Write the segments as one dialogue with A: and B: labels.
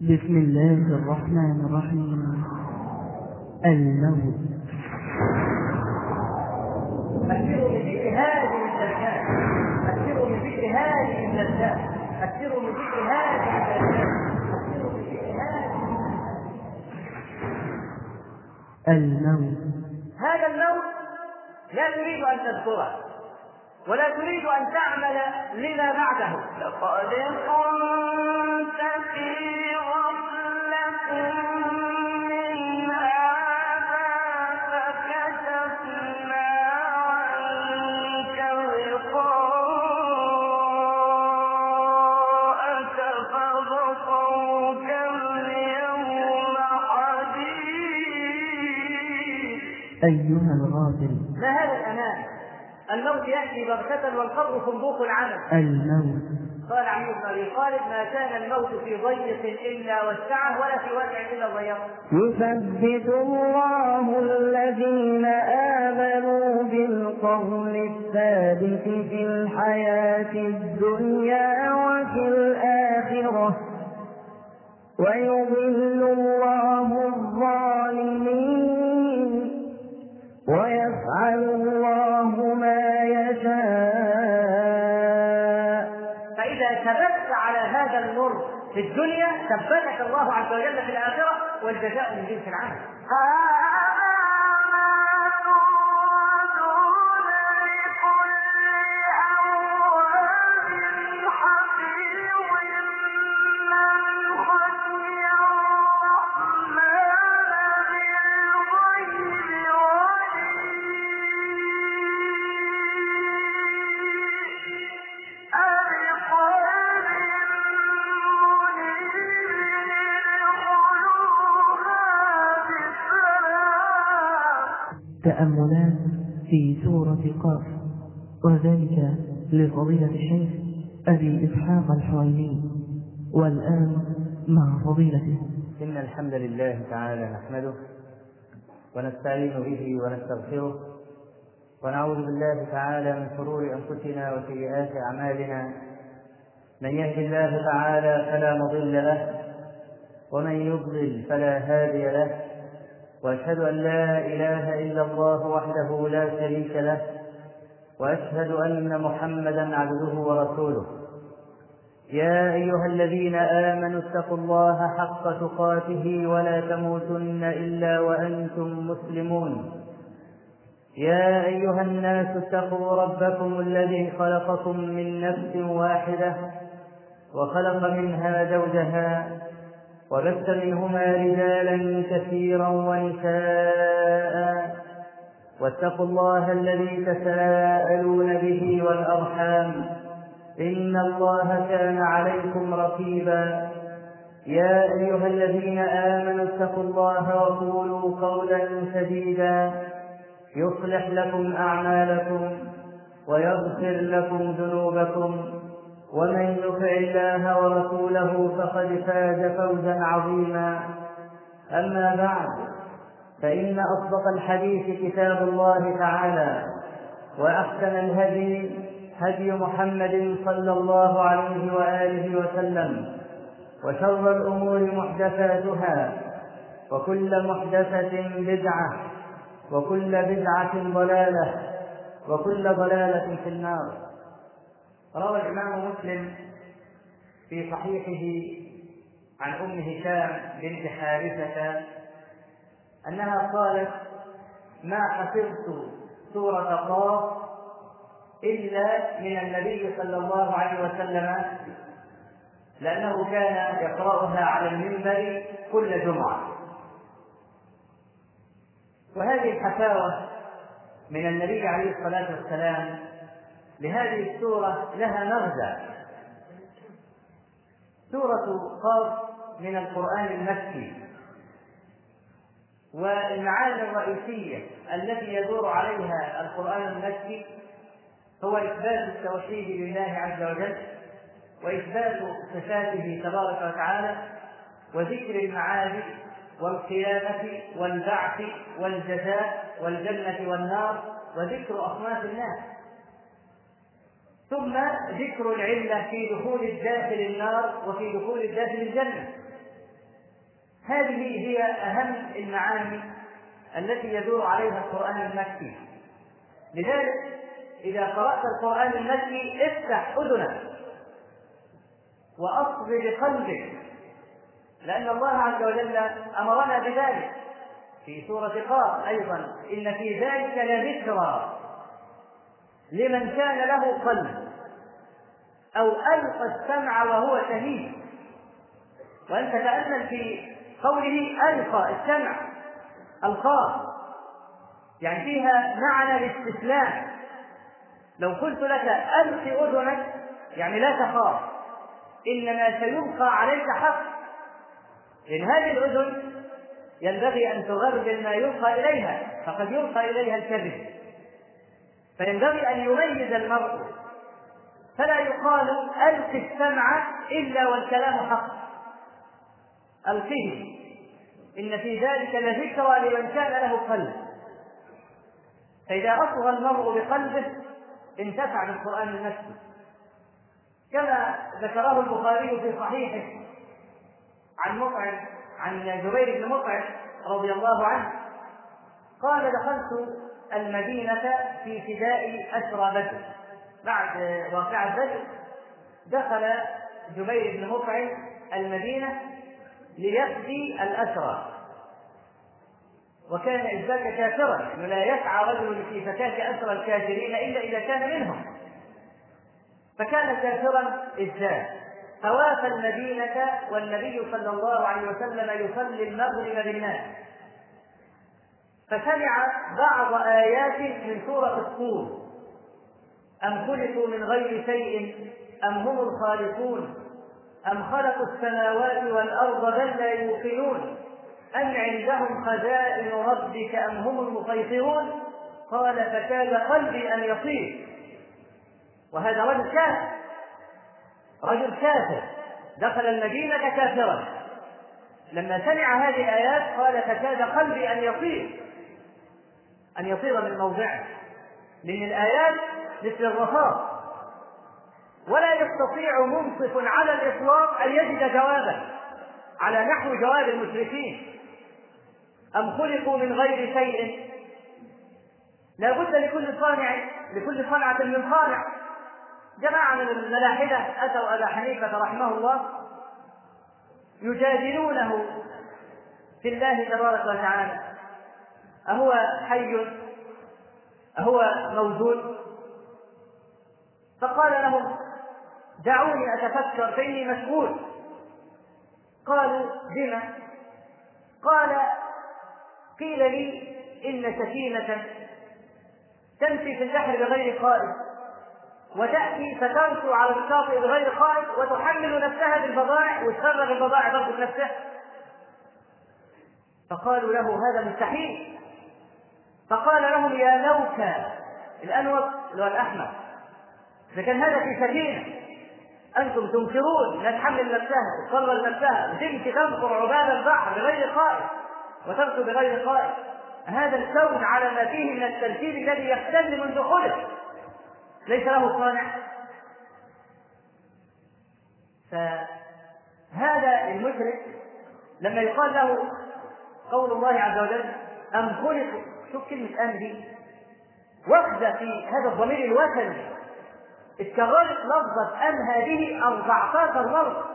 A: بسم الله الرحمن الرحيم. الموت.
B: أكثروا من ذكر هذه اللذات، أكثروا من ذكر هذه اللذات، أكثروا من ذكر هذه اللذات، أكثروا من ذكر هذه
A: الموت.
B: هذا الموت لا تريد أن تذكره ولا تريد أن تعمل لما بعده. لقد كنت في غفلة من هذا فكشفنا عنك غطاءك فبصرك اليوم حديد.
A: أيها الغافل،
B: ما هذا الأمان؟ الموت يأتي بغتة والقبر صندوق العمل.
A: الموت.
B: قال علي بن أبي طالب: ما كان الموت في ضيق إلا وسعه ولا في واسع إلا ضيقه.
C: يثبت الله الذين آمنوا بالقول الثابت في الحياة الدنيا وفي الآخرة ويضل الله الظالمين ويفعل الله ما يشاء.
B: فإذا ثبت على هذا المر في الدنيا ثبتك الله عز وجل في الآخرة، والجزاء من جنس العمل.
A: تأملات في سورة قاف، وذلك لفضيلة الشيخ أبي إسحاق الحويني. والآن مع فضيلته.
D: إن الحمد لله تعالى نحمده ونستعين به ونستغفره ونعوذ بالله تعالى من شرور أنفسنا وسيئات أعمالنا. من يهد الله تعالى فلا مضل له ومن يضلل فلا هادي له، وأشهد أن لا إله إلا الله وحده لا شريك له، وأشهد أن محمدا عبده ورسوله. يا أيها الذين آمنوا اتقوا الله حق تقاته ولا تموتن إلا وأنتم مسلمون. يا أيها الناس اتقوا ربكم الذي خلقكم من نفس واحدة وخلق منها زوجها وبث منهما رجالا كثيرا ونساء، واتقوا الله الذي تساءلون به والأرحام إن الله كان عليكم رقيبا. يا أيها الذين آمنوا اتقوا الله وقولوا قولا سديدا يصلح لكم أعمالكم ويغفر لكم ذنوبكم، ومن يطع الله ورسوله فقد فاز فوزا عظيما. أما بعد، فإن أصدق الحديث كتاب الله تعالى، وأحسن الهدي هدي محمد صلى الله عليه وآله وسلم، وشر الأمور محدثاتها، وكل محدثة بدعة، وكل بدعة ضلالة، وكل ضلالة في النار. روى الإمام مسلم في صحيحه عن أم هشام بنت حارثة أنها قالت: ما حفظت سورة قاف إلا من النبي صلى الله عليه وسلم، لأنه كان يقرأها على المنبر كل جمعة. وهذه الحفاوة من النبي عليه الصلاة والسلام لهذه السورة لها مغزى. سورة قاف من القرآن المكي، والمعاني الرئيسية التي يدور عليها القرآن المكي هو إثبات التوحيد لله عز وجل، وإثبات صفاته تبارك وتعالى، وذكر المعاد والقيامة والبعث والجزاء والجنة والنار، وذكر أصناف الناس، ثم ذكر العلة في دخول الداخل النار وفي دخول الداخل الجنة.
B: هذه هي أهم المعاني التي يدور عليها القرآن المكي. لذلك إذا قرأت القرآن المكي افتح أذنك وأصغ بقلبك، لأن الله عز وجل أمرنا بذلك في سورة قاف أيضا: إن في ذلك لذكرى لمن كان له قلب أو ألقى السمع وهو شهيد. وأنت تأمل في قوله ألقى السمع، ألقاه يعني فيها معنى الاستسلام. لو قلت لك ألق أذنك يعني لا تخاف، إنما سيلقى عليك حق، لأن هذه الأذن ينبغي أن تغربل ما يلقى إليها، فقد يلقى إليها الكذب، فينبغي أن يميز المرء، فلا يقال ألق السمع إلا والكلام حق، ألقه، إن في ذلك لذكرى لمن كان له قلب. فإذا أصغى المرء بقلبه انتفع بالقرآن المكي، كما ذكره البخاري في صحيحه عن جبير بن مطعم رضي الله عنه قال: دخلت المدينة في فداء أسرى بدر. بعد واقعة بدر دخل جبير بن مطعم المدينة ليفدي الأسرى، وكان إذ ذاك كافرا، إنه لا يسعى رجل في فكاك أسرى الكافرين إلا إذا كان منهم، فكان كافرا إذ ذاك، فوافى المدينة والنبي صلى الله عليه وسلم يصلي المغرب بالناس، فسمع بعض آيات من سورة الطور: أم خلقوا من غير شيء أم هم الخالقون أم خلقوا السماوات والأرض بل لا يوقنون أم عندهم خزائن ربك أم هم المسيطرون. قال: فكاد قلبي أن يطير. وهذا رجل كافر دخل المدينة كافرا، لما سمع هذه الآيات قال: فكاد قلبي أن يطير من موضعه، لأن الآيات مثل الرصاص، ولا يستطيع منصف على الإطلاق أن يجد جوابا على نحو جواب المشركين. أم خلقوا من غير شيء، لا بد لكل صنعة من صانع. جماعة من الملاحدة أتوا أبا حنيفة رحمه الله يجادلونه في الله تبارك وتعالى: أهو حي؟ أهو موجود؟ فقال لهم: دعوني أتفكر فإني مشغول. قالوا: بما؟ قال: قيل لي إن سفينة تمشي في البحر بغير قائد، وتأتي فترسو على الشاطئ بغير قائد، وتحمل نفسها بالبضائع وتفرغ البضائع برضه بنفسها. فقالوا له: هذا مستحيل. فقال لهم: يا لوكا الأنوط اللي هو الأحمر، إذا كان هذا في سفينة أنتم تنكرون لا تحمل نفسها وتفرغ نفسها وتمشي تنقر عباب البحر بغير قائد وترسو بغير قائد، هذا الكون على ما فيه من الترتيب الذي يختل منذ خلق ليس له صانع؟ فهذا المشرك لما يقال له قول الله عز وجل: أم خلقوا، شوف كلمة أم دي واخذة في هذا الضمير الوثني، اتكررت لفظة أم هذه 14 مرة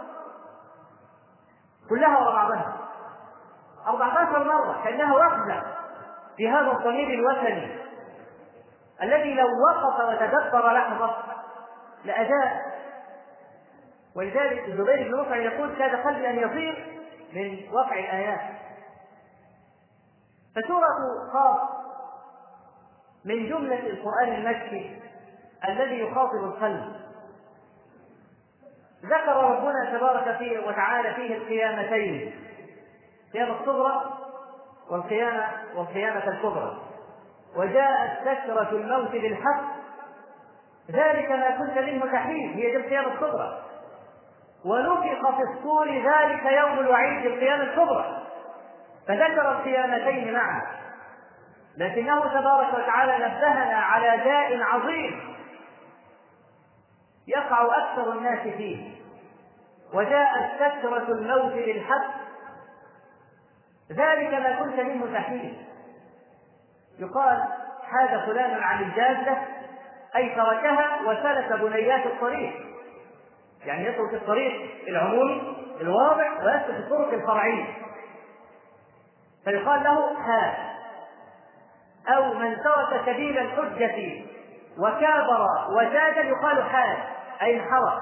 B: كلها ورا بعضها، 14 مرة، كأنها واخذة في هذا الضمير الوثني الذي لو وقف وتدبر لحظة لأجاب. ولذلك الزبير بن مطعم يقول: كاد قلبي أن يطير من وقع الآيات. فسورة قاف من جملة القرآن المكي الذي يخاطب القلب. ذكر ربنا تبارك وتعالى فيه القيامتين، القيامة الصغرى والقيامة الكبرى. وجاءت سكرة الموت بالحق ذلك ما كنت منه تحيد، هي دي القيامة الصغرى. ونفخ في الصور ذلك يوم الوعيد، القيامة الكبرى. فذكر القيامتين معا، لكنه تبارك وتعالى نبهنا على داء عظيم يقع أكثر الناس فيه. وجاءت سكرة الموت بالحق ذلك ما كنت منه تحيد. يقال حاد فلان عن الجادة أي تركها وسلك بنيات الطريق، يعني يترك الطريق العمومي الواضح ويسلك الطرق الفرعية، فيقال له حاد. أو من ترك سبيل الحجة وكابر وزاد يقال حاد أي انحرف.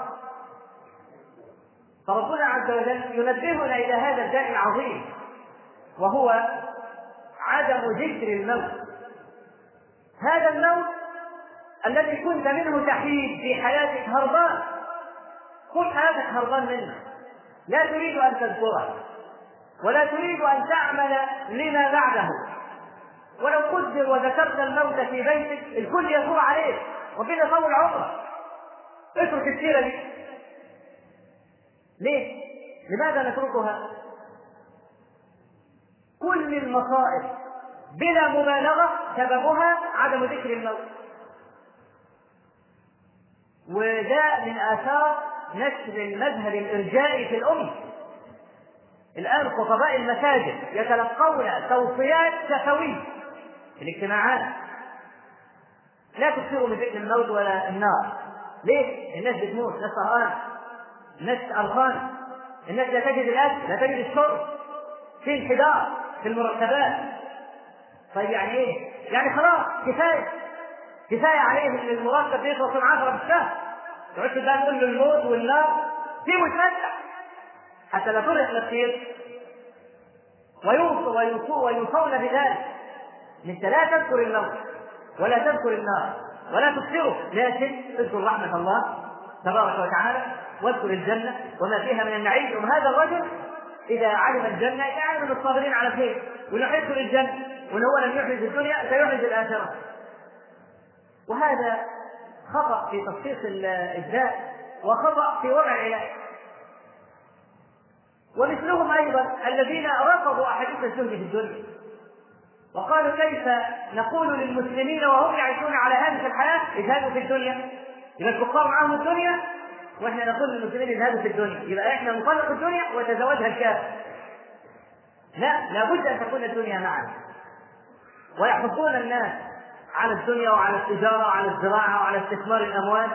B: فربنا عز وجل ينبهنا إلى هذا الداء العظيم، وهو عدم ذكر الموت. هذا الموت الذي كنت منه تحيد في حياتك هربان، كل حياتك هربان منه، لا تريد أن تذكره ولا تريد أن تعمل لما بعده. ولو قدر وذكرت الموت في بيتك الكل يثور عليك وبين طول عمرك. اترك السيرة دي. ليه؟ لماذا نتركها؟ كل المصائب بلا مبالغة سببها عدم ذكر الموت، وده من آثار نشر المذهب الإرجائي في الأمة. الآن خطباء المساجد يتلقون توصيات شفوية في الاجتماعات: لا تكثروا من ذكر الموت ولا النار. ليه؟ الناس بتموت، الناس سهران، الناس أرخان، الناس لا تجد الأكل، لا تجد الشرب، في انحدار في المرتبات. طيب يعني ايه؟ يعني خلاص كفاية عليه ان المرتب يخلص معاه في الشهر، تعرف بقى تقول له الموت والنار دي متمتع حتى لا ترهق نفسيته. ويوصون بذلك: انت لا تذكر الموت ولا تذكر النار ولا تكثره، لكن اذكر رحمة الله تبارك وتعالى واذكر الجنة وما فيها من النعيم. وهذا الرجل إذا علم الجنة يعلم من الصابرين على خير، ونحيط الجنة، وإن هو لم يحرز الدنيا سيحرز الآخرة. وهذا خطأ في تخصيص الذات وخطأ في وضع العلاج. ومثلهم أيضا الذين رفضوا أحاديث الزهد في الدنيا وقالوا: كيف نقول للمسلمين وهم يعيشون على هذه الحياة اذهبوا في الدنيا؟ يبقى الكفار معهم الدنيا واحنا نقول للمسلمين اذهبوا في الدنيا، يبقى احنا نطلق الدنيا وتزوجها الكافر. لا، لابد ان تكون الدنيا معنا. ويحضون الناس على الدنيا وعلى التجارة وعلى الزراعة وعلى استثمار الأموال،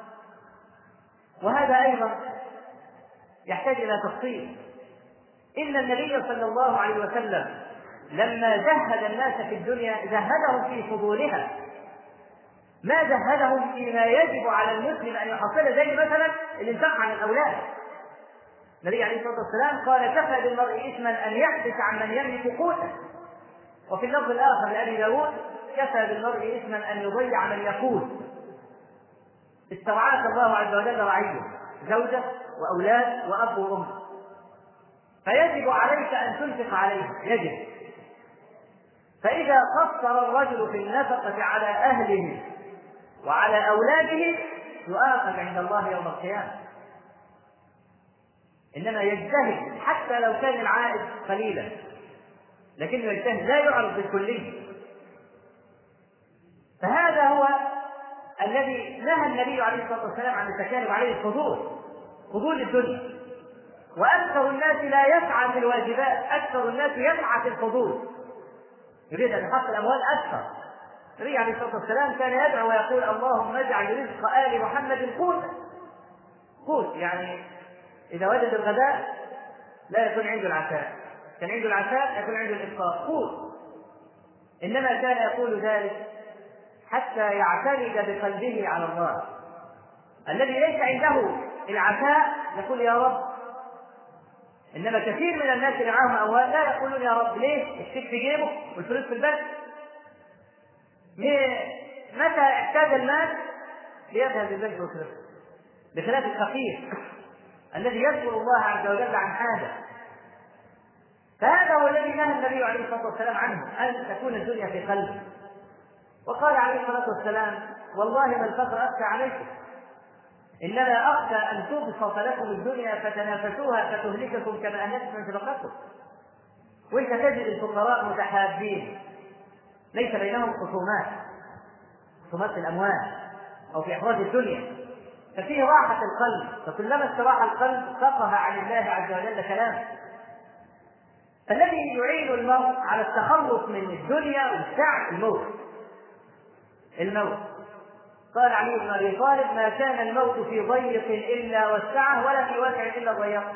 B: وهذا أيضا يحتاج إلى تفصيل. إن النبي صلى الله عليه وسلم لما زهد الناس في الدنيا زهدهم في فضولها، ما زهدهم فيما يجب على المسلم أن يحصل، زي مثلا الإنفاق عن الأولاد. النبي عليه الصلاة والسلام قال: كفى بالمرء إثما أن يحدث عن من يملك قوته. وفي اللفظ الآخر لأبي داود: كفى بالمرء إثما أن يضيع من يقول. استرعاك الله عز وجل رعيه، زوجة وأولاد وأب وأم، فيجب عليك أن تنفق عليه، يجب. فإذا قصر الرجل في النفقة على أهله وعلى أولاده يؤاخذ عند الله يوم القيامة. إنما يجتهد حتى لو كان العائد قليلا، لكنه يجتهد، لا يعرض بالكلية. فهذا هو الذي نهى النبي عليه الصلاة والسلام عن التكالب عليه: فضول الدنيا. وأكثر الناس لا يسعى في الواجبات، أكثر الناس يسعى في الفضول، يريد أن يحصل الأموال أكثر. النبي عليه الصلاة والسلام كان يدعو ويقول: اللهم اجعل رزق آل محمد قوت، يعني إذا وجد الغداء لا يكون عنده العشاء، كان عنده العشاء يكون عنده الإفطار، قوت. إنما كان يقول ذلك حتى يعتمد بقلبه على الله. الذي ليس عنده العشاء يقول يا رب. إنما كثير من الناس اللي معهم أموال لا يقولون يا رب. ليه؟ الشيك في جيبه والفلوس في البنك. متى احتاج المال ليذهب للبنك ويصرف، بخلاف الفقير الذي يذكر الله عز وجل عن حاجة. فهذا هو الذي نهى النبي عليه الصلاة والسلام عنه، أن تكون الدنيا في قلبه. وقال عليه الصلاة والسلام: والله ما الفقر أخشى عليكم، إنما أخشى أن تبسط لكم الدنيا فتنافسوها فتهلككم كما أهلكت من سبقتكم. وإنت تجد الفقراء متحابين ليس بينهم خصومات في الأموال أو في إحراز الدنيا، ففيه راحة القلب. فكلما استراح القلب فقه عن الله عز وجل كلامه. الذي يعين المرء على التخلص من الدنيا والسعي الموت. قال علي بن ابي طالب: ما كان الموت في ضيق الا وسعه، ولا في واسع الا ضيقه.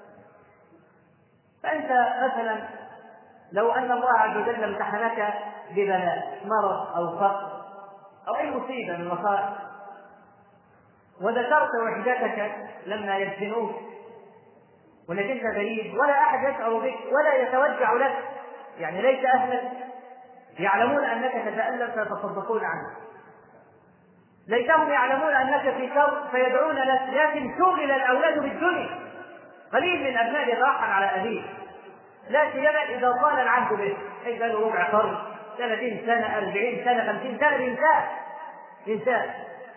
B: فانت مثلا لو ان الله عز وجل امتحنك ببلاء، مرض او فقر او اي مصيبه من المصائب، وذكرت وحدتك لما يدفنوك وانك انت غريب ولا احد يشعر بك ولا يتوجع لك، يعني ليس اهلك يعلمون انك تتالم فيتصدقون عنك، ليتهم يعلمون انك في كرب فيدعون لك، لكن شغل الاولاد بالدنيا. قليل من ابناء يترحم على ابيه، لا سيما اذا طال العهد به، اي قالوا ربع قرن، 30 سنه، 40 سنه، 50 سنه، ينساه.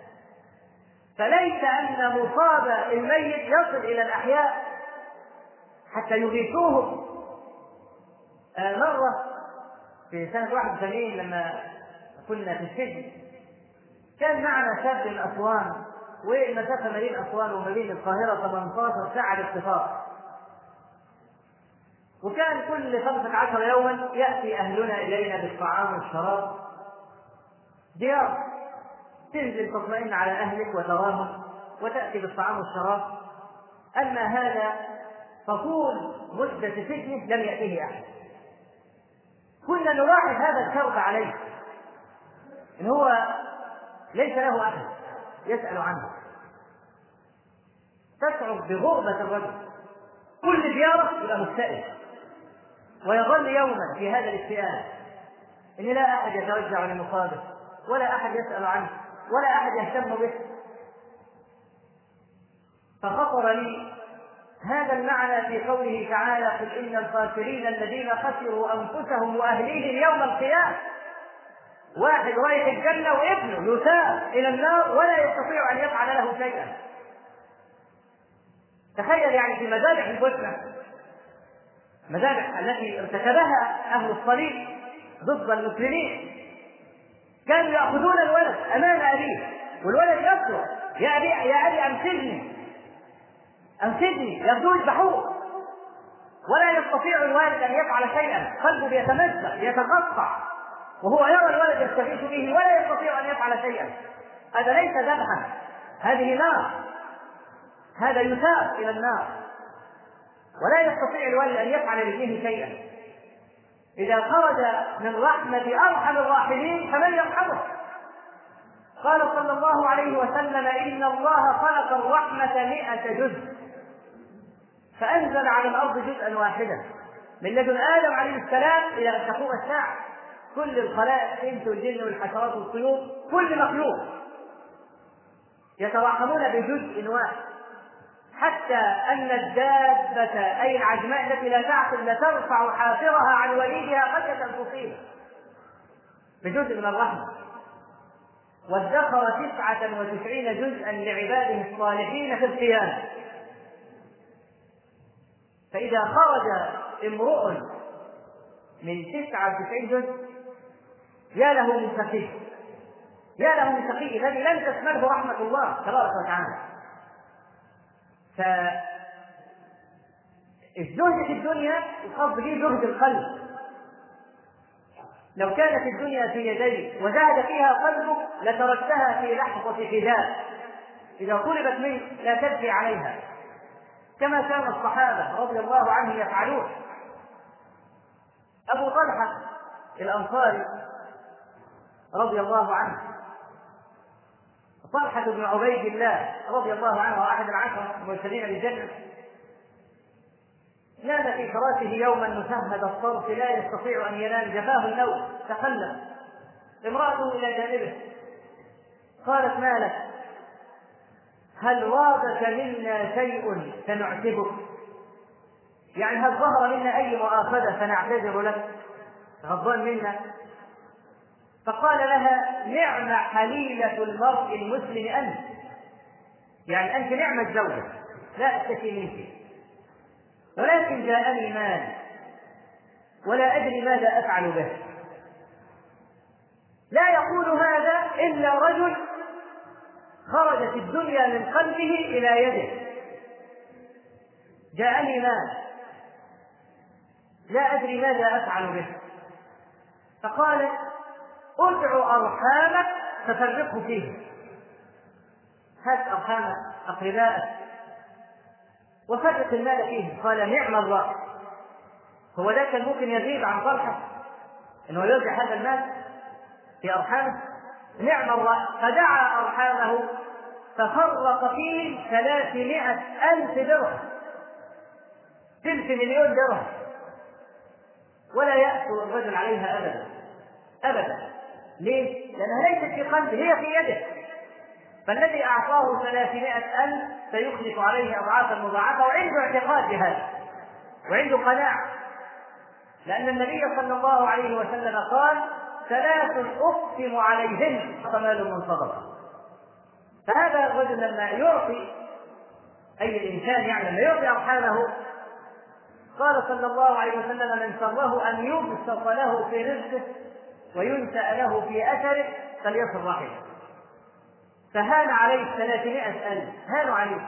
B: فليس ان مصاب الميت يصل الى الاحياء حتى يغيثوه. مره في سنه 81 لما كنا في السجن، كان معنا شاب من أسوان، والمسافة ما بين أسوان وما بين القاهرة 18 ساعة بالاتفاق، وكان كل 15 يوما يأتي أهلنا إلينا بالطعام والشراب، زيارة تنزل تطمئن على أهلك وتراهم وتأتي بالطعام والشراب. أما هذا فطول مدة سجنه لم يأتيه أحد. كنا نلاحظ هذا الكرب عليه، إن هو ليس له أحد يسأل عنه. تشعر بغربة الرجل، كل زيارة يبقى مكتئب، ويظل يوما في هذا الاكتئاب، إن لا أحد يتوجع لمصابه، ولا أحد يسأل عنه، ولا أحد يهتم به. فخطر لي هذا المعنى في قوله تعالى: قل إن الخاسرين الذين خسروا أنفسهم وأهليهم يوم القيامة. واحد رايح الجنة وابنه يساق إلى النار ولا يستطيع أن يفعل له شيئا. تخيل يعني في مذابح البوسنة، مذابح التي ارتكبها أهل الصليب ضد المسلمين، كانوا يأخذون الولد أمام أبيه والولد يصرخ: يا أبي أمسكني، يبدو يذبحوه، ولا يستطيع الوالد أن يفعل شيئا، قلبه بيتمزق يتقطع وهو يرى الولد يستغيث به ولا يستطيع أن يفعل شيئا. هذا ليس ذبحا، هذه نار، هذا يساق إلى النار، ولا يستطيع الولد أن يفعل لابنه شيئا. إذا خرج من رحمة أرحم الراحمين فمن يرحمه؟ قال صلى الله عليه وسلم: إن الله خلق الرحمة 100 جزء، فأنزل على الأرض جزءا واحدا من لدن آدم عليه السلام إلى أن تقوم الساعة. كل الخلائق، الإنس والجن والحشرات والطيور، كل مخلوق يتراحمون بجزء واحد، حتى أن الدابة أي العجماء التي لا تعقل لترفع حافرها عن وليدها خشية أن تصيبه بجزء من الرحمة. وادخر 99 جزءا لعباده الصالحين في القيامة. فإذا خرج امرؤ من 99 جزء يا له من سخي، يا له من سخي الذي لم تشمله رحمة الله تبارك وتعالى. فالزهد في الدنيا القصد به زهد القلب. لو كانت الدنيا في يديك وزهد فيها قلبك لتركتها في لحظة فداء، إذا طلبت منك لا تجري عليها، كما كان الصحابة رضي الله عنهم يفعلون. أبو طلحة الأنصاري رضي الله عنه، طلحة بن عبيد الله رضي الله عنه وأحد العشرة المبشرين بالجنة، نام في فراشه يوما مسهد الطرف لا يستطيع أن ينام، جفاه النوم، تقلب. امرأته إلى جانبه قالت: ما لك؟ هل وابك منا شيء فنعتبك؟ يعني هل ظهر منا أي مؤاخذة فنعتذر لك؟ غضبان منا؟ فقال لها: نعم حليلة المرء المسلم أنت، يعني أنت نعمة زوجة لا أشتكي منك، ولكن جاءني مال ولا أدري ماذا أفعل به. لا يقول هذا إلا رجل خرجت الدنيا من قلبه إلى يده. جاءني مال لا أدري ماذا أفعل به. فقال ادع أرحامك ففرقه فيه، هات أرحام أقربائك وفرق المال فيه. قال نعم الرأي. هو ده كان ممكن يزيد عن فرحه انه يرجع هذا المال في أرحامه؟ نعم الرأي. فدعا أرحامه ففرق فيه 300,000 درهم، 500,000,000 درهم، ولا يأثر الرجل عليها أبدا أبدا. ليه؟ لأنها ليست في قلبه، هي في يده. فالذي أعطاه 300,000 سيخلف عليه أضعافا مضاعفة، وعنده اعتقاد بهذا وعنده قناعة، لأن النبي صلى الله عليه وسلم قال 3 أقسم عليهن فمال من صدقة. فهذا الرجل لما يعطي، أي إنسان يعني لما يعطي أرحامه، قال صلى الله عليه وسلم من سره أن يبسط له في رزقه وينسأ له في أثره فليصل رحمه. فهان عليه 300,000، هانوا عليه.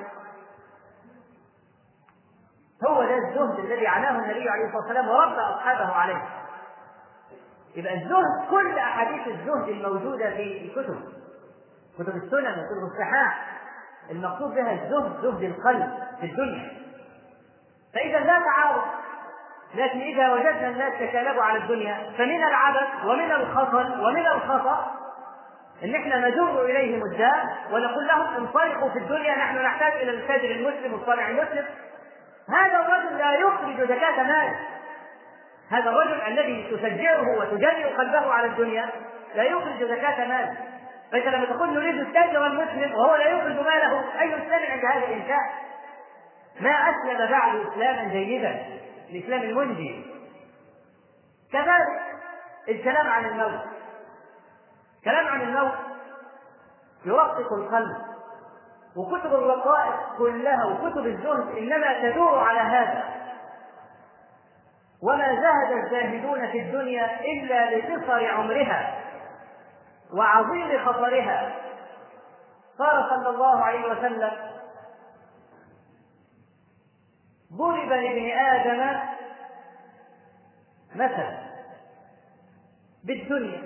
B: هو ده الزهد الذي عناه النبي عليه الصلاة والسلام وربى أصحابه عليه. يبقى الزهد، كل أحاديث الزهد الموجودة في كتب السنن وكتب الصحاح، المقصود بها الزهد، زهد القلب في الدنيا. فإذا لا تعارض، لكن إذا وجدنا الناس تكالبوا على الدنيا، فمن العبث ومن الخطأ إن إحنا نجر إليهم الداء ونقول لهم انطلقوا في الدنيا، نحن نحتاج إلى التاجر المسلم والصانع المسلم. هذا الرجل لا يخرج زكاة ماله. هذا الرجل الذي تشجعه وتجرئ قلبه على الدنيا لا يخرج زكاة ماله. فإنت لما تقول نريد التاجر المسلم وهو لا يخرج ماله، أي إسلام عند هذا الإنسان؟ ما أسلم بعد إسلاما جيدا، الإسلام المنجي. كذلك الكلام عن الموت، كلام عن الموت يرقق القلب، وكتب الرقائق كلها وكتب الزهد إنما تدور على هذا. وما زهد الزاهدون في الدنيا إلا لقصر عمرها وعظيم خطرها. قال صلى الله عليه وسلم ضرب لابن آدم مثل بالدنيا،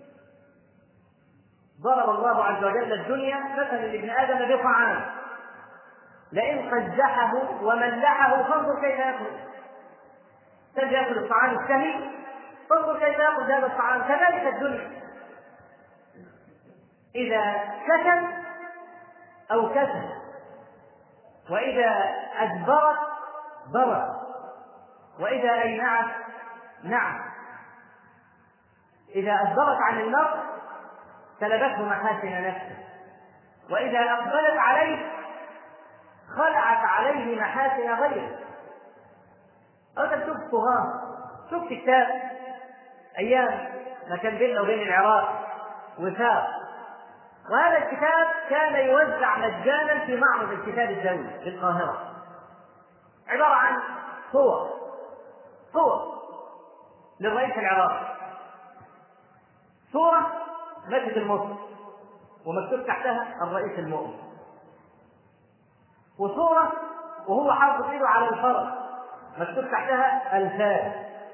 B: ضرب الله عز وجل الدنيا مثلا لابن آدم بطعام، لئن قزحه وملحه فانظر كيف يأكل. كيف يأكل الطعام السهل؟ فانظر كيف يأكل هذا الطعام. كذلك الدنيا إذا سكن أو كسل، وإذا أدبرت ضرب، وإذا أينعت نعم. إذا أدبرت عن المرء سلبته محاسن نفسه، وإذا أقبلت عليه خلعت عليه محاسن غيره. أو تشوف صغار، شوف كتاب أيام ما كان بيننا وبين العراق وثاق، وهذا الكتاب كان يوزع مجانا في معرض الكتاب الدولي في القاهرة، عبارة عن صور للرئيس العراقي، صورة مسجد المصر ومكتوب تحتها الرئيس المؤمن، وصورة وهو حاطط ايده على الفرس مكتوب تحتها الفارس،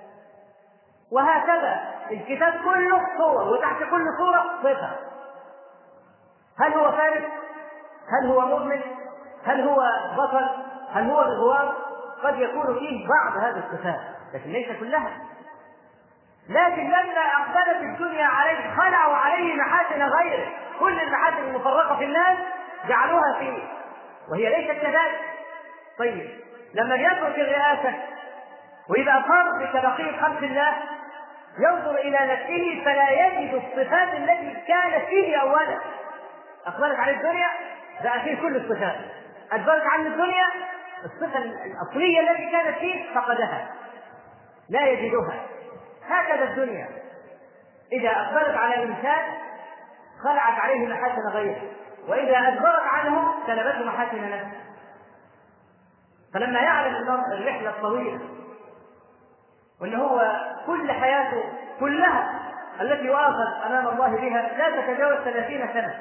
B: وهكذا الكتاب كله صور، وتحت كل صورة صفة. هل هو فارس؟ هل هو مؤمن؟ هل هو بطل؟ هل هو غوار؟ قد يكون فيه بعض هذه الصفات لكن ليس كلها. لكن لما أقبلت الدنيا عليه خلعوا عليه محاسن غيره، كل المحاسن المفرقة في الناس جعلوها فيه وهي ليست كذلك. طيب لما يترك الرئاسة وإذا صار كبقية خلق الله ينظر إلى نفسه فلا يجد الصفات التي كانت فيه أولا. أقبلت على الدنيا بقى فيه كل الصفات، أدبرت عن الدنيا الصفة الأصلية التي كانت فيه فقدها، لا يجدها. هكذا الدنيا إذا أقبلت على الإنسان خلعت عليه محاسن غيره، وإذا أدبرت عنه سلبته محاسن نفسه. فلما يعلم المرء الرحلة الطويلة وأن هو كل حياته كلها التي واقف أمام الله بها لا تتجاوز 30 سنة،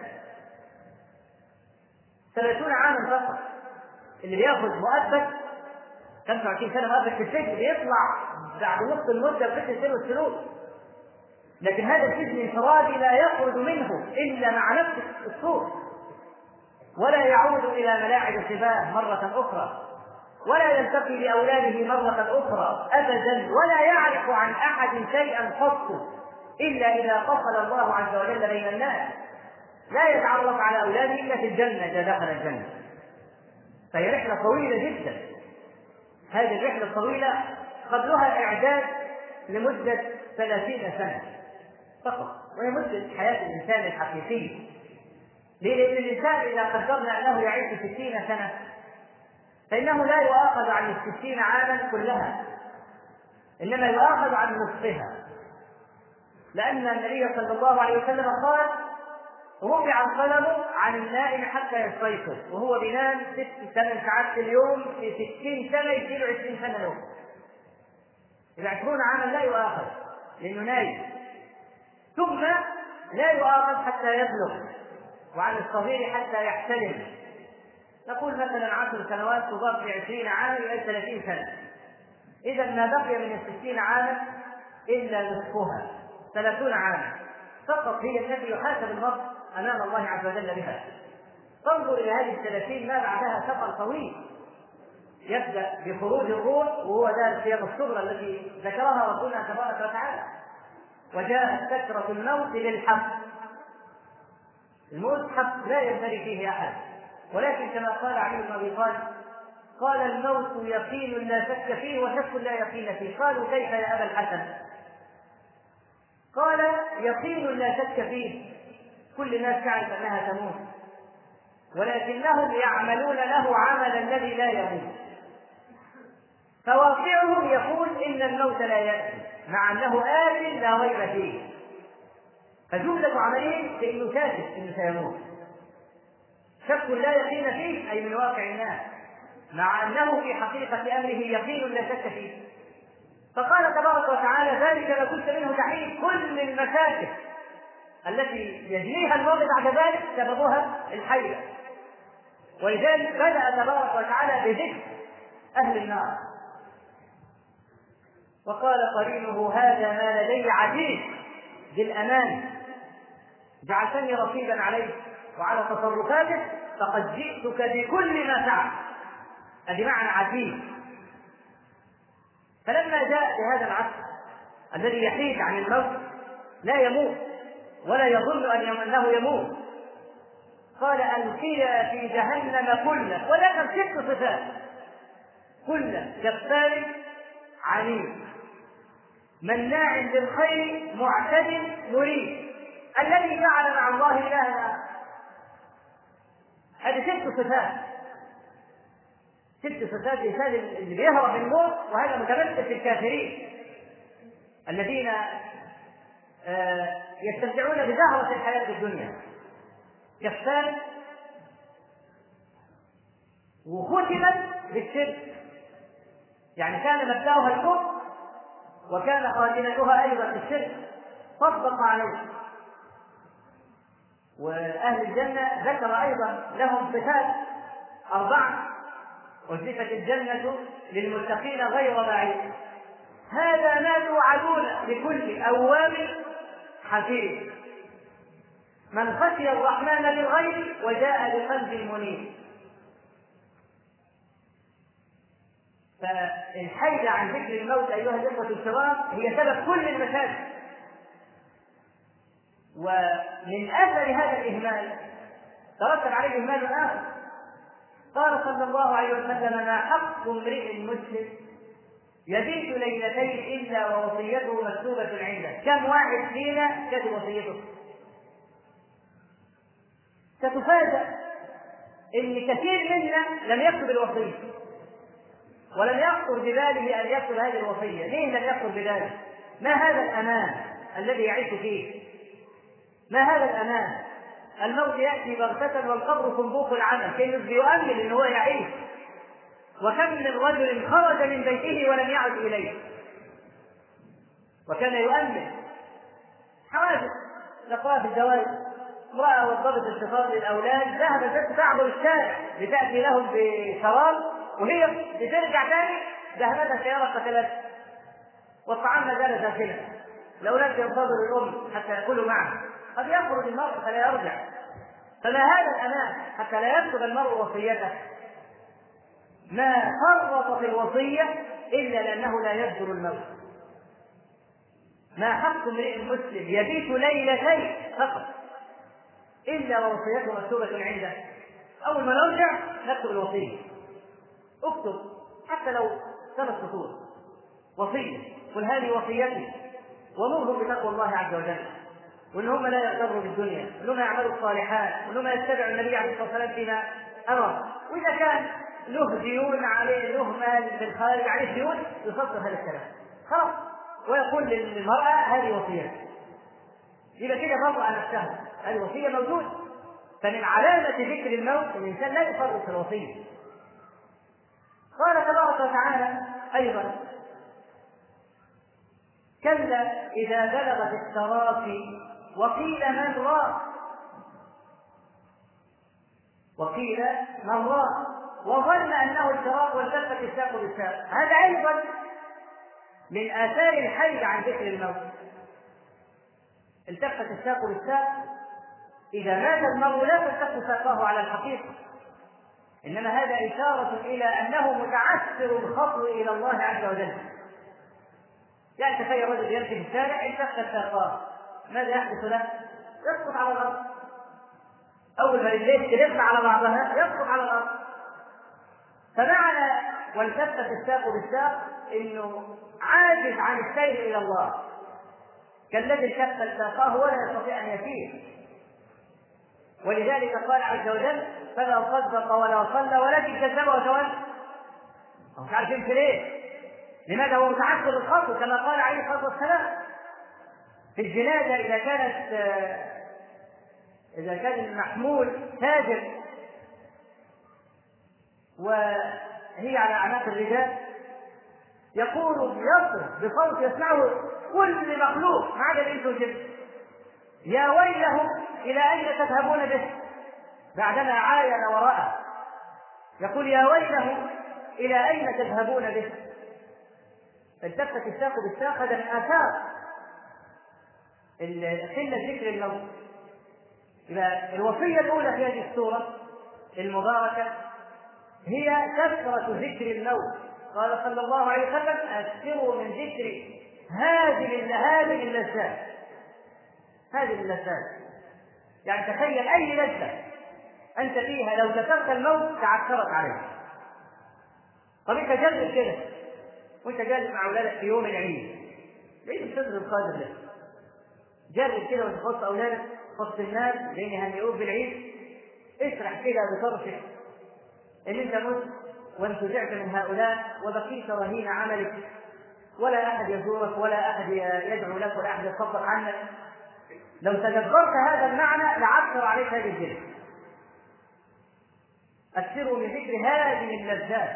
B: 30 عاما فقط. اللي بياخذ مؤبد 25 سنة مؤبد في السجن بيطلع بعد نصف المدة بحيث يصيروا السلوك. لكن هذا السجن انفرادي لا يخرج منه إلا مع نفس الصور، ولا يعود إلى ملاعب السباق مرة أخرى، ولا يلتقي بأولاده مرة أخرى أبدا، ولا يعرف عن أحد شيئا قط إلا إذا فصل الله عز وجل بين الناس. لا يتعرف على أولاده إلا في الجنة إذا دخل الجنة. فهي رحلة طويلة جدا. هذه الرحلة الطويلة قبلها إعداد لمدة 30 سنة فقط، وهي مدة حياة الإنسان الحقيقية. لأن الإنسان إذا قدرنا أنه يعيش 60 سنة فإنه لا يؤاخذ عن 60 عاما كلها، إنما يؤاخذ عن نصفها، لأن النبي صلى الله عليه وسلم قال: رفع القلم عن النائم حتى يستيقظ، وهو بينام 6-8 ساعات في اليوم، في 60 سنة يصير 20 سنة نوم. إذا 20 عاما لا يؤاخذ لأنه نايم. ثم لا يؤاخذ حتى يبلغ، وعن الصغير حتى يحتلم. نقول مثلا 10 سنوات تضاف في 20 عاما إلى 30 سنة، إذا ما بقي من 60 عاما إلا نصفها 30 عاما فقط هي التي يحاسب المرء أمام الله عز وجل بها. تنظر إلى هذه 30 ما بعدها سفر طويل، يبدأ بخروج الروح، وهو ذا الصيام الصغرى التي ذكرها ربنا تبارك وتعالى: وجاءت سكرة الموت للحق. الموت حق لا ينبغي فيه أحد، ولكن كما قال علي بن أبي طالب: قال: الموت يقين لا شك فيه وشك لا يقين فيه. قالوا: كيف يا أبا الحسن؟ قال: يقين لا شك فيه، كل الناس تعرف أنها تموت، ولكنهم يعملون له عمل الذي لا يموت، فواقعهم يقول إن الموت لا يأتي، مع أنه آت لا ريب فيه، فجملة عملهم كأنه شاكك إنه سيموت. شك لا يقين فيه أي من واقع الناس، مع أنه في حقيقة أمره يقين لا شك فيه. فقال تبارك وتعالى: ذلك ما كنت منه تحيد. كل المشاكل التي يجنيها المرء بعد ذلك سببها الحيرة. ولذلك بدأ تبارك وتعالى بذكر أهل النار، وقال قرينه: هذا ما لدي عتيد بالأمان، جعلتني رقيبا عليه وعلى تصرفاته، فقد جئتك بكل ما فعل. هذه معنى عتيد. فلما جاء بهذا العصر الذي يحيد عن الموت، لا يموت ولا يظن أنه يموت، قال: ألقي في جهنم كله، وذكر 6 صفات: كله جبار عنيد مناع للخير معتد مريد الذي جعل مع الله إلها. هذه 6 صفات، 6 صفات لسان اللي بيهرب من الموت. وهذا متمثل في الكافرين الذين يستمتعون بزهرة الحياة الدنيا. كفار، وختمت بالشرك، يعني كان مبدأها الكفر وكان خاتمتها أيضا الشرك، صدق عليه. وأهل الجنة ذكر أيضا لهم صفات 4: أزلفت الجنة للمتقين غير بعيد، هذا ما توعدون لكل أواب حفيظ، من خشي الرحمن بالغيب وجاء بقلب منيب. فالحيدة عن ذكر الموت أيها الإخوة الكرام هي سبب كل المشاكل. ومن أثر هذا الإهمال ترتب عليه إهمال آخر. قال صلى الله عليه وسلم: ما حق امرئ مسلم يبيت ليلتين إلا ووصيته مكتوبة عنده. كم واحد فينا كتب وصيته؟ ستفاجأ إن كثير منا لم يكتب الوصية، ولم يخطر بباله أن يكتب هذه الوصية. ليه لم يخطر بباله؟ ما هذا الأمان الذي يعيش فيه؟ ما هذا الأمان؟ الموت يأتي بغتة والقبر صندوق العمل، كي يؤمن أنه هو يعيش. وكم من رجل خرج من بيته ولم يعد إليه وكان يؤمن. حوادث نقرأ في الجوائز: امرأة وضبط الشفاط للأولاد، ذهبت تعبر الشارع لتأتي لهم بشراب، وهي بترجع ثاني ذهبتها سيارة قتلت. والطعام ما زال داخلا، الأولاد ينتظر الأم حتى يأكلوا معه، قد يخرج المرء فلا يرجع. فما هذا الأمان حتى لا يكتب المرء وصيته؟ ما فرط في الوصية إلا لأنه لا يجبر الموت. ما حق امرئ مسلم يبيت ليلتين فقط إلا ووصيته مكتوبة عنده. أول ما نرجع نكتب الوصية، اكتب حتى لو 3 سطور وصية، قل هذه وصيتي، ومرهم بتقوى الله عز وجل، وإن هم لا يغتروا بالدنيا، وإن هم يعملوا الصالحات، وإن هم يتبعوا النبي عليه الصلاة والسلام فيما أمر، وإذا كان له ديون عليه، له مال في الخارج عليه ديون، يصدر هذا الكلام خلاص، ويقول للمرأة هذه وصيتي. إذا كده برضه عن نفسها هذه وصية موجودة. فمن علامة ذكر الموت الإنسان لا يفرط في الوصية. قال تبارك وتعالى أيضا: كلا إذا بلغت التراقي وقيل من راق، وقيل من راق، وظن أنه الفراق والتفت الساق بالساق. هذا أيضا من آثار الحيد عن ذكر الموت. التفت الساق بالساق، إذا مات المرء لا تلتف ساقه على الحقيقة، إنما هذا إشارة إلى أنه متعسر الخطو إلى الله عز وجل. يعني تخيل رجل يمشي في الشارع التفت ساقاه، ماذا يحدث له؟ يسقط على الأرض. أول ما رجليه تلف على بعضها يسقط على الأرض. فمعنى والتفت الساق بالساق إنه عاجز عن السير إلى الله، كالذي التفت ساقاه ولا يستطيع أن يسير. ولذلك قال عز وجل: فلا صدق ولا صلى ولكن كذب وتولى. مش عارف يمشي ليه؟ لماذا؟ هو متعسر الخطو كما قال عليه الصلاة والسلام في الجنازة إذا كان المحمول تاجر وهي على أعناق الرجال، يقول يصرخ بصوت يسمعه كل مخلوق ما عدا الإنس والجن: يا ويلهم إلى أين تذهبون به؟ بعدما عاين ورأى يقول: يا ويلهم إلى أين تذهبون به؟ فالتفت الساق بالساق. هذا من آثار قلة ذكر الموت. الوصية الأولى في هذه السورة المباركة هي كثرة ذكر الموت. قال صلى الله عليه وسلم: أكثروا من ذكر هذه اللذات. هذه اللذات يعني تخيل أي لذة أنت فيها لو ذكرت الموت تعثرت عليك. طب أنت جرب كده وأنت جالس مع أولادك في يوم العيد، ليش الصدر القادر لك؟ جرب كده وأنت تحط أولادك وسط الناس بين هنيئوك بالعيد، اشرح كده بطرفك إن أنت مت وانتزعت من هؤلاء وبقيت رهين عملك، ولا أحد يزورك ولا أحد يدعو لك ولا أحد يصدق عنك. لو تدبرت هذا المعنى لعثر عليك هذه الجنة. أكثروا من ذكر هذه اللذات.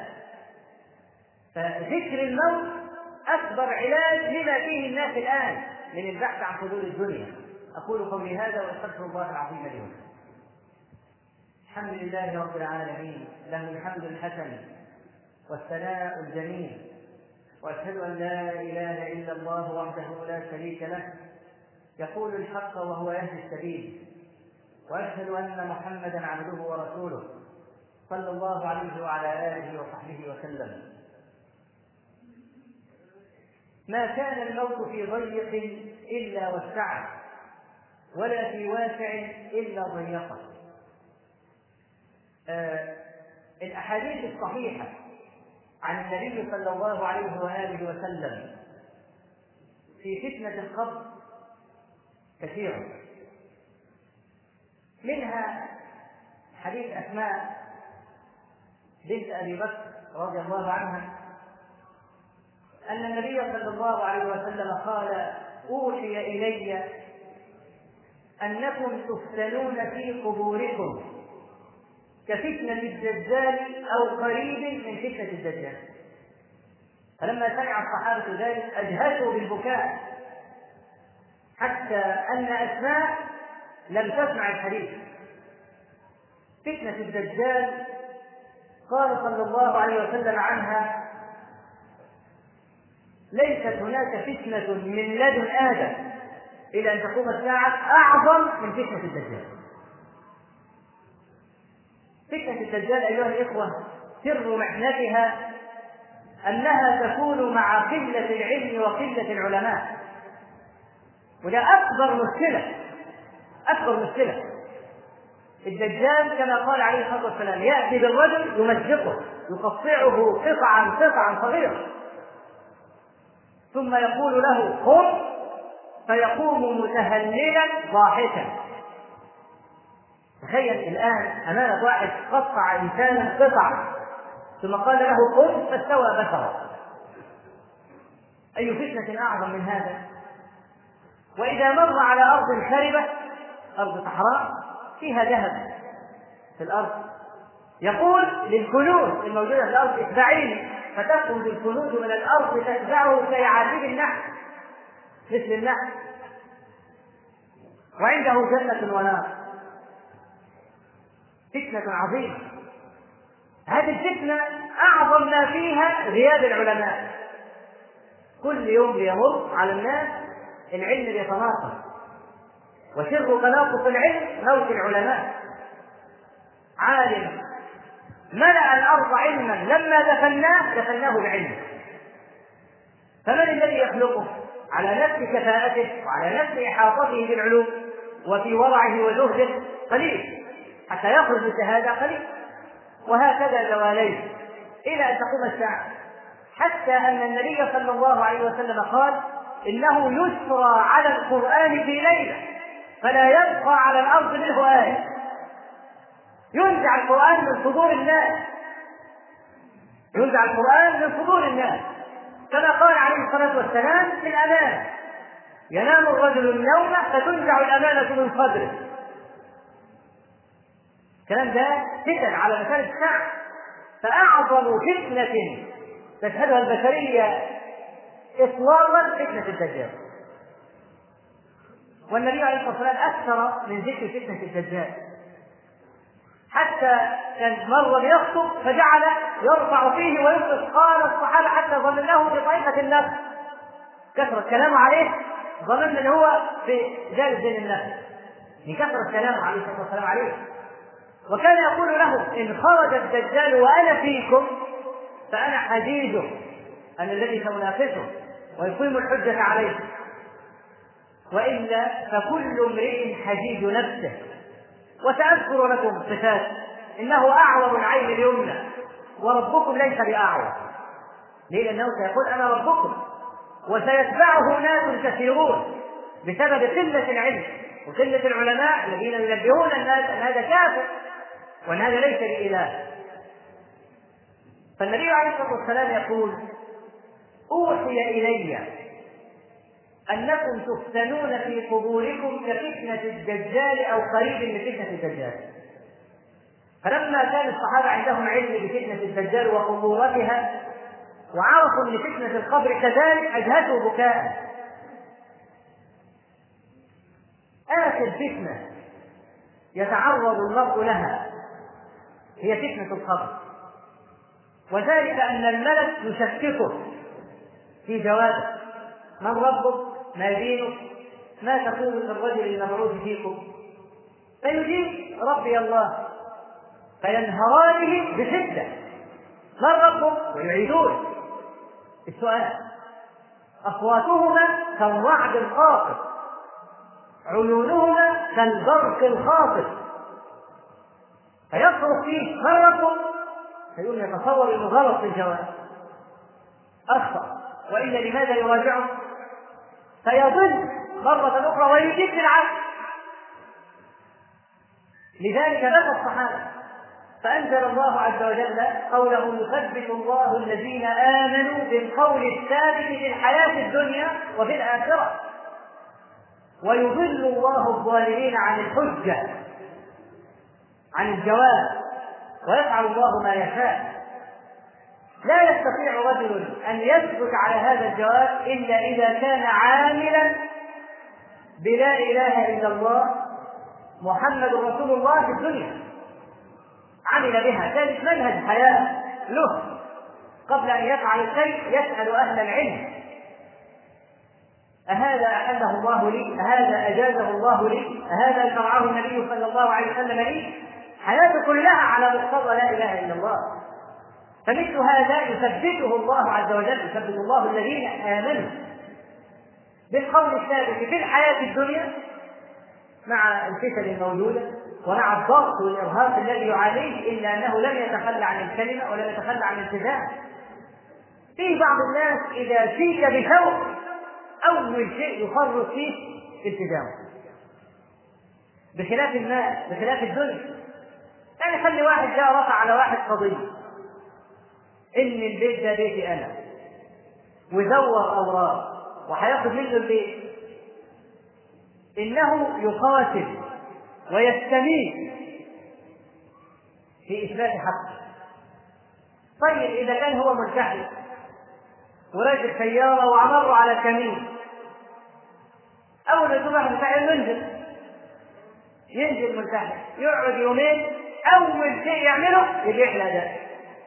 B: فذكر الموت أكبر علاج لما فيه الناس الآن من البحث عن حلول الدنيا. أقول قولي هذا وأستغفر الله العظيم لي ولكم. الحمد لله رب العالمين، له الحمد الحسن والثناء الجميل، وأشهد أن لا إله إلا الله وحده لا شريك له، يقول الحق وهو يهدي السبيل، وأشهد أن محمدا عبده ورسوله صلى الله عليه وعلى آله وصحبه وسلم. ما كان الموت في ضيق إلا وسعه، ولا في واسع إلا ضيقه. الأحاديث الصحيحة عن النبي صلى الله عليه وآله وسلم في فتنة القبر كثيرة، منها حديث أسماء بنت أبي بكر رضي الله عنها أن النبي صلى الله عليه وسلم قال: أوحي إلي أنكم تفتنون في قبوركم كفتنة الدجال أو قريب من فتنة الدجال. فلما سمع الصحابة ذلك أجهشوا بالبكاء، حتى أن أسماء لم تسمع الحديث. فتنة الدجال قال صلى الله عليه وسلم عنها: ليست هناك فتنة من لدن آدم إلى أن تقوم الساعة أعظم من فتنة الدجال. فتنة الدجال أيها الإخوة سر محنتها أنها تكون مع قلة العلم وقلة العلماء، وده أكبر مشكلة. الدجال كما قال عليه الصلاة والسلام يأتي بالرجل يمزقه يقطعه قطعا صغيرة، ثم يقول له قم فيقوم متهللا ضاحكا. تخيل الآن أمامك واحد قطع إنسانا قطعا ثم قال له قم فاستوى بشرا. أي فتنة أعظم من هذا؟ وإذا مر على أرض خربة، أرض صحراء فيها ذهب في الأرض، يقول للكنوز الموجودة في الأرض اتبعيني، فتخرج الكنوز من الأرض تتبعه كيعابيب النحل مثل النحل، وعنده جنة ونار. فتنة عظيمة. هذه الفتنة أعظم ما فيها غياب العلماء. كل يوم بيمر على الناس العلم بيتناقص، وسر تناقص العلم موت العلماء. عالم ملأ الأرض علما لما دفناه بعلمه، فمن الذي يخلقه على نفس كفاءته وعلى نفس إحاطته بالعلوم وفي ورعه وزهده؟ قليل، حتى يخرج بشهادة قليل. وهكذا دوالين إلى أن تقوم الساعة، حتى أن النبي صلى الله عليه وسلم قال إنه يسرى على القرآن في ليلة فلا يبقى على الأرض منه آية. ينزع القرآن من صدور الناس، كما قال عليه الصلاة والسلام في الأمانة: ينام الرجل النوم فتنزع الأمانة من صدره. الكلام ده فتن على مثال الساعة. فأعظم فتنة تشهدها البشرية إطلاقا فتنة الدجال، والنبي عليه الصلاة والسلام أكثر من ذكر فتنة الدجال، حتى كان مرة يخطب فجعل يرفع فيه وينقص. قال الصحابة حتى ظنناه في طائفة النفس، كثرة كلامه عليه ظننا أنه هو في جالس بين النفس من كثرة كلامه عليه الصلاة والسلام عليه. وكان يقول له: إن خرج الدجال وأنا فيكم فأنا حديده، أنا الذي سأنافسه ويقيم الحجة عليه، وإلا فكل امرئ حديد نفسه. وسأذكر لكم صفات: إنه أعور العين اليمنى وربكم ليس بأعور. ليه؟ لأنه سيقول أنا ربكم، وسيتبعه ناس كثيرون بسبب قلة العلم وقلة العلماء الذين ينبهون الناس أن هذا كافر وأن هذا ليس بإله. فالنبي عليه الصلاة والسلام يقول: أوحي إلي أنكم تفتنون في قبوركم كفتنة الدجال أو قريب من فتنة الدجال. فلما كان الصحابة عندهم علم بفتنة الدجال وخطورتها وعرفوا أن فتنة القبر كذلك أجهزوا بكاء. آخر فتنة يتعرض المرء لها هي فتنة القبر، وذلك أن الملك يشككه في جوابه: من ربك؟ ما دينك؟ ما تقول في الرجل المبعوث فيكم؟ فيجيب: ربي الله. فينهرانه بشدة: من ربك؟ ويعيدون السؤال. أصواتهما كالرعد الخاطف، عيونهما كالبرق الخاطف. فيصرخ فيه: من ربك؟ فيقول يتصور انه غلط في الجواب، اخطا، والا لماذا يراجعه؟ فيضل مرة أخرى ويجيب بالعكس. لذلك بكى الصحابة، فأنزل الله عز وجل قوله: يثبت الله الذين آمنوا بالقول الثابت في الحياة الدنيا وفي الآخرة، ويضل الله الظالمين عن الحجة، عن الجواب، ويفعل الله ما يشاء. لا يستطيع رجل أن يثبت على هذا الجواب إلا إذا كان عاملا بلا إله إلا الله محمد رسول الله في الدنيا، عمل بها، كانت منهج حياة له. قبل أن يفعل شيء يسأل أهل العلم أهذا أحله الله لي؟ أهذا أجازه الله لي؟ أهذا شرعه النبي صلى الله عليه وسلم لي؟ حياته كلها على مقتضى لا إله إلا الله. فمثل هذا يثبته الله عز وجل، يثبت الله الذين آمنوا بالقول الثابت في الحياة الدنيا مع الفتن الموجودة ومع الضغط والإرهاق الذي يعانيه، إلا أنه لم يتخلى عن الكلمة ولم يتخلى عن الالتزام. في بعض الناس إذا شيك بثوب أول شيء يفرط فيه التزامه، بخلاف الدنيا. يعني خلي واحد جاء رفع على واحد قضية إن البيت ده بيتي أنا، وزور أوراق وهياخد منه البيت، إنه يقاتل ويستميت في إثبات حقه. طيب إذا كان هو ملتحي وراكب سيارة وعمر على كمين، أول ما يكون واحد ملتحي ينزل ملتحي يقعد يومين، أول شيء يعمله يبيح الأداء.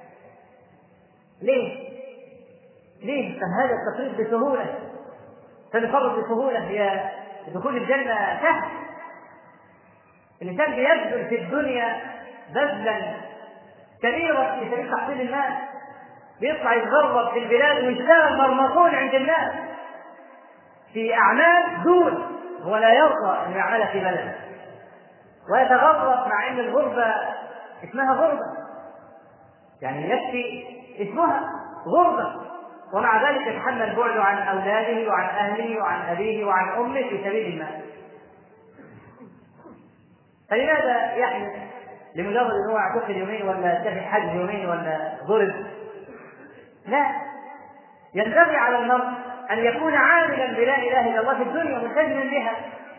B: ليه؟ فهذا التفريط بسهولة، فالفرط بسهولة هي دخول الجنة سهل. الإنسان بيبذل في الدنيا بذلا كبيرا في سبيل تحصيل المال، بيطلع يتغرب في البلاد ويشتغل مرمطون عند الناس في أعمال دون هو لا يرضى أن يعملها في بلده، ويتغرب مع أن الغربة اسمها غربة، يعني يكفي اسمها غربة، ومع ذلك يتحمل البعد عن أولاده وعن أهله وعن أبيه وعن أمه في سبيل الله. فلماذا يحمل لمجرد أنه اعتقل يومين ولا اتخذ حج يومين ولا ضرب؟ لا، ينبغي على المرء أن يكون عاملا بلا إله إلا الله في الدنيا ملتزما بها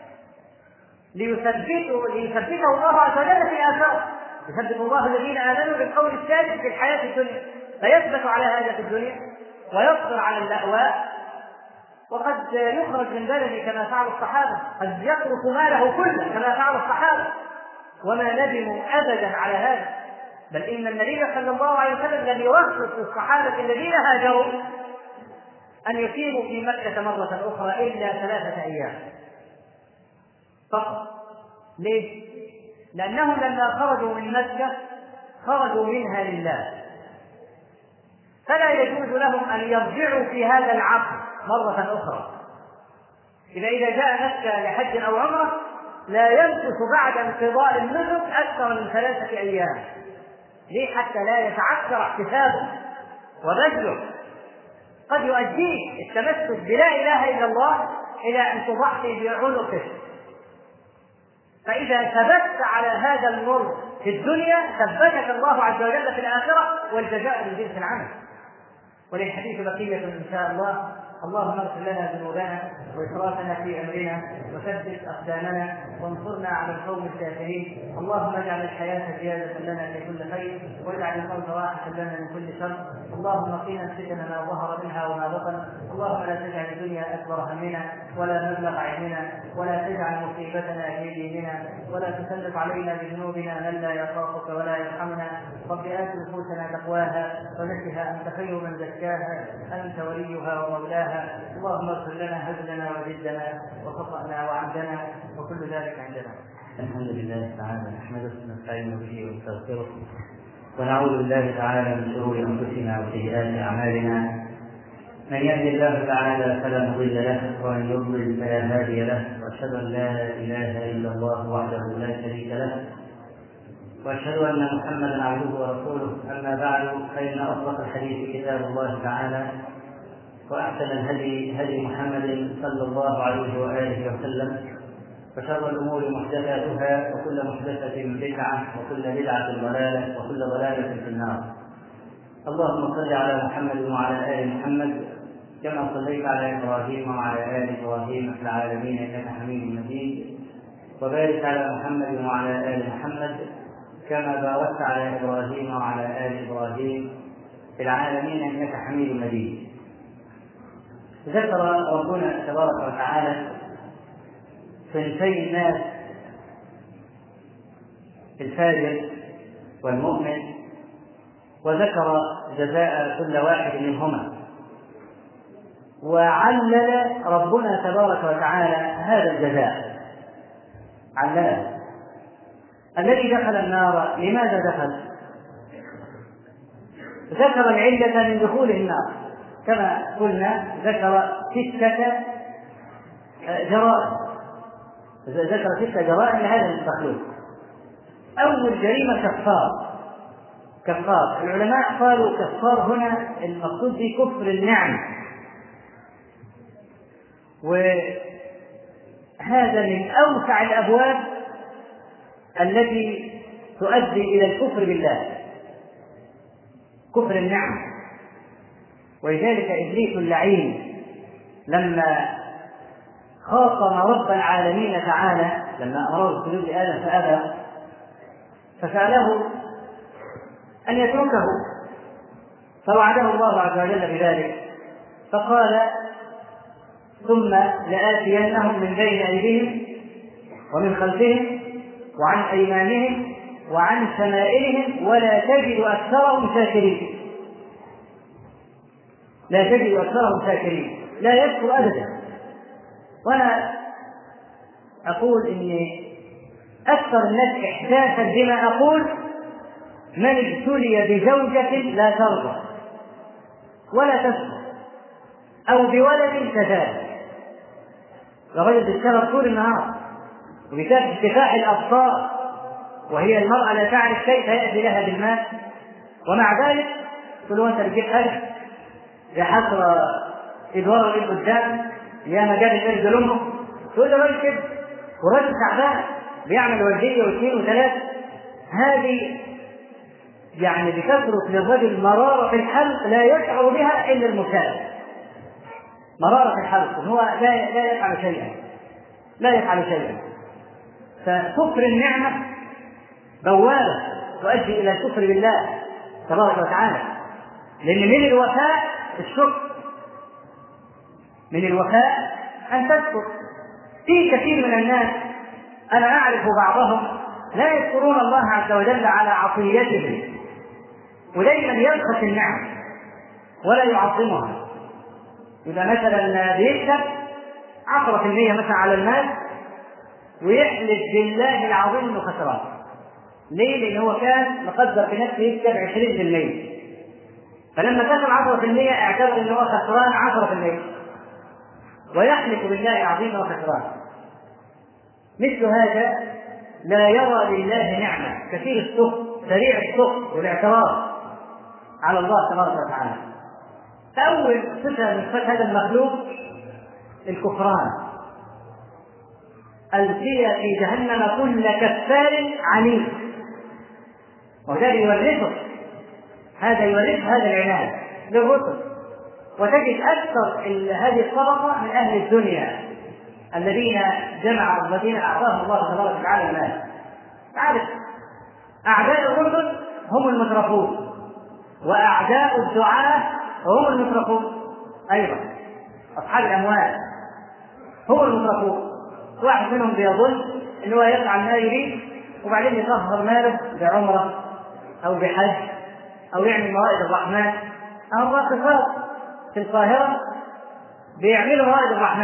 B: ليثبته الله عز وجل في الآخرة. يثبت الله الذين آمنوا بالقول الثابت في الحياة الدنيا، فيثبت على هذا في الدنيا ويصبر على اللأواء، وقد يخرج من بلده كما فعل الصحابة، قد يترك ماله كله كما فعل الصحابة وما ندموا أبدا على هذا. بل إن النبي صلى الله عليه وسلم لم يرخص للصحابة الذين هاجروا أن يقيموا في مكة مرة أخرى إلا 3 أيام فقط. ليه؟ لأنهم لما خرجوا من مكة خرجوا منها لله، فلا يجوز لهم أن يرجعوا في هذا العقد مرة أخرى. إذا جاء مكة لحج أو عمرة لا يمكث بعد انقضاء النسك أكثر من 3 أيام. ليه؟ حتى لا يتعثر احتسابه وبذله، قد يؤديه التمسك بلا إله إلا الله إلى أن تضحي بعنقه. فإذا ثبت على هذا المر في الدنيا ثبتك الله عز وجل في الآخرة، والجزاء من جنس العمل. وللحديث بقية إن شاء الله. اللهم اغفر لنا ذنوبنا وإسرافنا في أمرنا وثبت أقدامنا وانصرنا على القوم الكافرين. اللهم اجعل الحياة زيادة لنا في كل خير، واجعل الموت راحة لنا من كل شر. اللهم قنا الفتن ما ظهر منها وما بطن. اللهم لا تجعل الدنيا أكبر همنا ولا مبلغ علمنا، ولا تجعل مصيبتنا في ديننا، ولا تسلط علينا بذنوبنا من لا يخافك ولا يرحمنا. رب آت نفوسنا تقواها وزكها أنت خير من زكاها، أنت وليها ومولاها. اللهم اغفر لنا هزلنا وجدنا وخطأنا وعمدنا وكل ذلك عندنا.
D: الحمد لله تعالى نحمده ونستعين به ونستغفره ونعوذ بالله تعالى من شرور أنفسنا وسيئات أعمالنا. من يهد الله تعالى فلا مضل له ومن يضلل فلا هادي له، وأشهد أن لا إله إلا الله وحده لا شريك له، وأشهد أن محمدا عبده ورسوله. أما بعد، فإن أصدق الحديث كتاب الله تعالى، وأحسن الهدي هدي محمد صلى الله عليه وآله وسلم، وشر الأمور محدثاتها، وكل محدثة بدعة، وكل بدعة ضلالة، وكل ضلالة في النار. اللهم صل على محمد وعلى آل محمد كما صليت على إبراهيم وعلى آل إبراهيم في العالمين إنك حميد مجيد، وبارك على محمد وعلى آل محمد كما باركت على إبراهيم وعلى آل إبراهيم في العالمين إنك حميد مجيد. ذكر ربنا تبارك وتعالى صنفي الناس، الفاجر والمؤمن، وذكر جزاء كل واحد منهما.
B: وعلل ربنا تبارك وتعالى هذا الجزاء، علله. الذي دخل النار لماذا دخل؟ ذكر العلة من دخوله النار، كما قلنا ذكر 6 جرائم، ذكر 6 جرائم لهذا المخلوق. أول جريمة كفار. العلماء قالوا كفار هنا المقصود به كفر النعم، وهذا من أوسع الأبواب التي تؤدي إلى الكفر بالله، كفر النعم. ولذلك إبليس اللعين لما خاصم رب العالمين تعالى لما أمره بالسجود لآدم فأبى، فسأله أن يتركه، فوعده الله عز وجل بذلك، فقال ثم لآتينهم من بين أيديهم ومن خلفهم وعن أيمانهم وعن شمائلهم ولا تجد أكثرهم شاكرين. لا تجد أكثرهم شاكرين، لا يذكر أبدا. وأنا أقول إن أكثر الناس إحساسا بما أقول من ابتلي بزوجة لا ترضى ولا تسكت أو بولد كذلك. الرجل بيشتغل طول النهار وبكافة كفاح الأبصار وهي المرأة لا تعرف كيف يأتي لها بالمال، ومع ذلك تقول له أنت بتجيب أجر يا حسرة إدوار اللي قدام يا ما جاب الأجر لأمه، تقول له راجل كده وراجل تعبان بيعمل وردية واثنين وثلاثة. هذه يعني بتترك للرجل مرارة في الحلق لا يشعر بها إلا المشاهد، مرارة في الحلق، هو لا يفعل شيئا. فكفر النعمة بوابة تؤدي إلى الكفر بالله تبارك وتعالى، لأن من الوفاء الشكر، من الوفاء أن تشكر. في كثير من الناس أنا أعرف بعضهم لا يذكرون الله عز وجل على عطيته، ودائما يبخس النعم ولا يعظمها. إذا مثلا بيكسب 10% مثلا على المال ويحلف بالله العظيم انه خسران. ليه؟ لأن هو كان مقدر في نفسه يكسب 20%، فلما كسب 10% اعتبر انه هو خسران 10% ويحلف بالله العظيم انه خسران. مثل هذا لا يرى لله نعمة، كثير السخط، سريع السخط والاعتراض على الله تبارك وتعالى. فأول صفة من صفات هذا المخلوق الكفران. ألقي في جهنم كل كفار عنيد، وهذا يورثه هذا العناد للرسل. وتجد أكثر هذه الطبقة من أهل الدنيا الذين أعطاهم الله تبارك وتعالى المال. تعرف أعداء الرسل هم المترفون، وأعداء الدعاة هم المترفون أيضا. أصحاب الأموال هم المترفون. واحد منهم بيظن أنه يفعل ما يريد وبعدين يطهر ماله بعمرة أو بحج أو يعمل موائد الرحمن. أو الراقصات في القاهرة بيعملوا موائد الرحمن،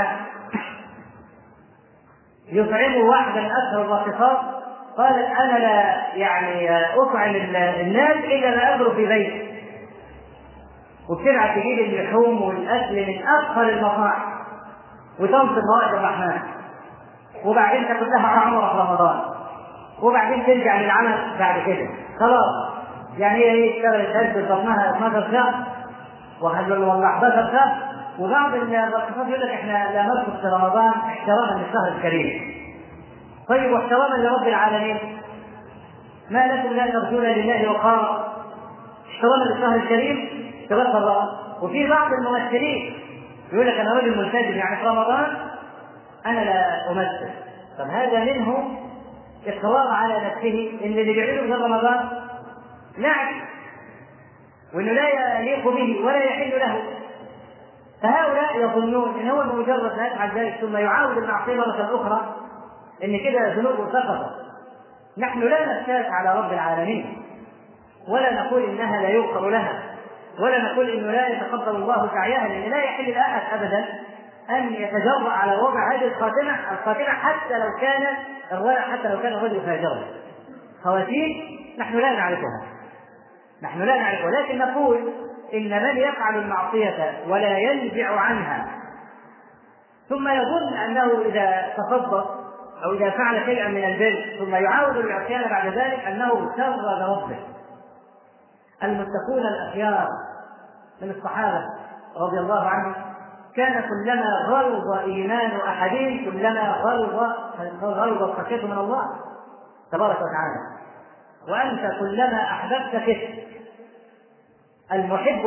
B: يطعموا واحدة من أشهر الراقصات قالت أنا لا أطعم الناس إلا ما أجر في بيتي، وبتبعت تجيب اللحوم والأكل من أفخر المطاعم وتنصب موائد الرحمن، وبعدين تاخد لها عمرة في رمضان، وبعدين ترجع للعمل بعد كده. خلاص هي اشتغلت بطنها 12 شهر ولا 11 شهر. وبعض الراقصات يقول لك احنا لا نرقص في رمضان احتراما للشهر الكريم. طيب واحتراما لرب العالمين ما لكم لا ترجون لله وقارا؟ احتراما للشهر الكريم تبقى الله. وفي بعض الممثلين يقول لك انا رجل ملتزم في رمضان انا لا امثل. طب هذا منه اقرار على نفسه ان اللي بيعمله في رمضان نعم، وانه لا يليق به ولا يحل له. فهؤلاء يظنون ان هو بمجرد ما يفعل ذلك ثم يعاود المعصيه مره اخرى ان كده ذنوبه سقطت. نحن لا نفتات على رب العالمين ولا نقول انها لا يغفر لها، ولا نقول إنه لا يتقبل الله سعيها، لأن لا يحل لأحد أبدا أن يتجرأ على وضع هذه الخاتمة حتى لو كان الرجل فاجرا. خواتيم نحن لا نعرفها، لكن نقول إن من يفعل المعصية ولا ينزع عنها ثم يظن أنه إذا تصدق أو إذا فعل شيئا من البر ثم يعاود العصيان بعد ذلك أنه سر بربه. المتقون الأخيار من الصحابة رضي الله عنهم كان كلما غلظ إيمان أحدهم كلما غلظ خشيته من الله تبارك وتعالى. وأنت كلما أحببت كثر. المحب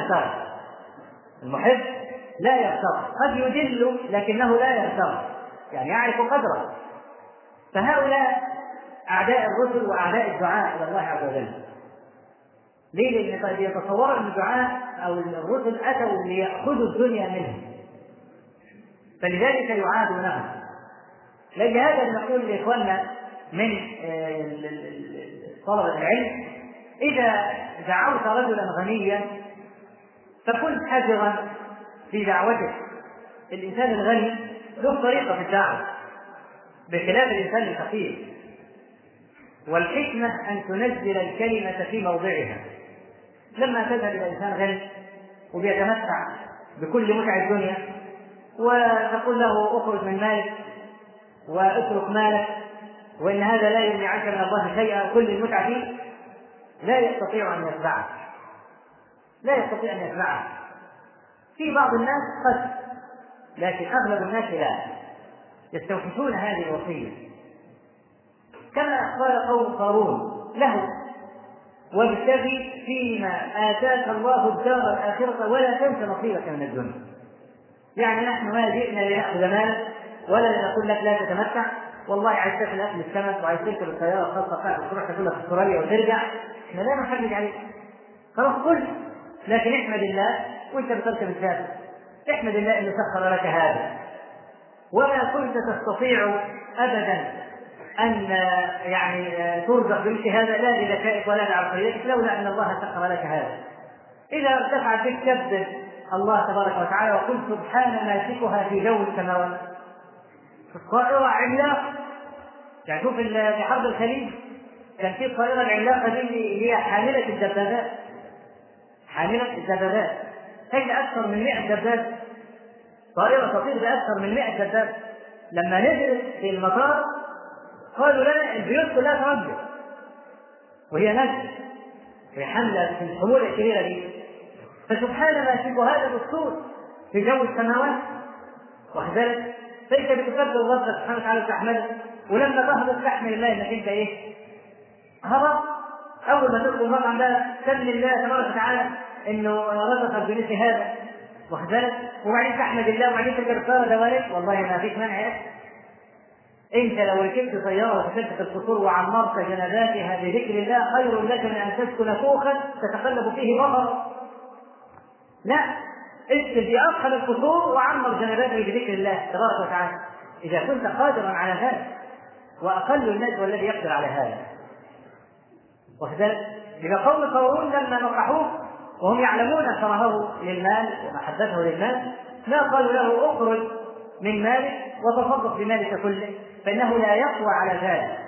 B: لا يغتر، قد يدل لكنه لا يغتر، يعني يعرف قدره. فهؤلاء أعداء الرسل وأعداء الدعاء إلى الله عز وجل. ليه؟ لأن قد يتصور أن الدعاء أو الرسل أتوا ليأخذوا الدنيا منهم، فلذلك يعادونهم. لهذا نقول لإخواننا من طلبة العلم: إذا دعوت رجلا غنيا فكن حذرا في دعوته. الإنسان الغني له طريقة في الدعوة بخلاف الإنسان الفقير، والحكمة أن تنزل الكلمة في موضعها. لما تذهب إلى إنسان غني وبيتمتع بكل متع الدنيا وتقول له اخرج من مالك واترك مالك وإن هذا لا يغني عنك من الله شيئا، كل المتعة فيه، لا يستطيع أن يتبعه. في بعض الناس قد، لكن أغلب الناس لا يستوحشون هذه الوصية. كما قال قوم قارون له: وابتغ فيما آتاك الله الدار الآخرة ولا تنس نصيبك من الدنيا. يعني نحن ما جئنا لنأخذ مالك ولا لنقول لك لا تتمتع، والله عايز تاكل أكل السمك وعايز تركب الطيارة الخاصة بتاعتك تروح تاكلها في استراليا وترجع، احنا لا نحرج عليك، خلاص كل. لكن احمد الله وانت بتركب السافر، احمد الله انه سخر لك هذا. وما كنت تستطيع ابدا ان ترزق بمثل هذا لا لذكائك ولا لعقليتك لولا ان الله سخر لك هذا. اذا ارتفع بك كبد الله تبارك وتعالى وقل سبحان ماسكها في جو السماوات. الطائرة عملاق، يعني شوف في حرب الخليج كان في الطائرة العملاقة دي هي حاملة الدبابات، تجد أكثر من 100 دبابة، طائرة تطير بأكثر من 100 دبابة. لما نزلت في المطار قالوا لنا البيوت كلها ترجع وهي نزلت في حملة في الحمولة الكبيرة دي. فسبحان ما شبه هذا الدستور في جو السماوات، وكذلك فانت بتكبر الله سبحانه وتعالى وتحمده، ولما تهبط تحمل الله انك انت هبط. اول ما تدخل المطعم ده سمي الله تبارك وتعالى انه رزقك بمثل هذا، وكذلك وبعدين تحمد الله وبعدين تركب الطياره دوالك، والله ما فيش مانع. انت لو ركبت طياره وسكنت في القصور وعمرت جنباتها بذكر الله خير لك من ان تسكن كوخا تتقلب فيه بطر. لا، اسكن في أفخم القصور وعمر جنباته بذكر الله تبارك وتعالى إذا كنت قادرا على ذلك، وأقل الناس والذي يقدر على هذا. وكذلك إذا قوم قارون لما نصحوه وهم يعلمون كرهه للمال ومحبته للمال ما قالوا له اخرج من مالك وتصدق بمالك كله، فإنه لا يقوى على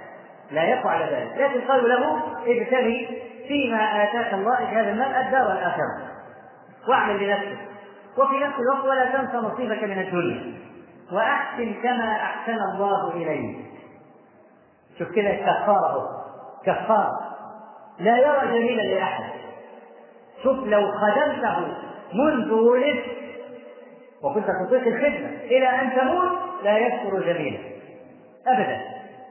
B: ذلك، لكن قالوا له ابتغي فيما آتاك الله هذا المال الدار الآخرة واعمل لنفسك، وفي نفس الوقت ولا تنس نصيبك من الدنيا وأحسن كما أحسن الله إليك. شوف كده كفار لا يرى جميلا لأحد. شوف لو خدمته منذ ولدت وكنت تطيق الخدمة إلى أن تموت لا يذكر جميلا أبدا.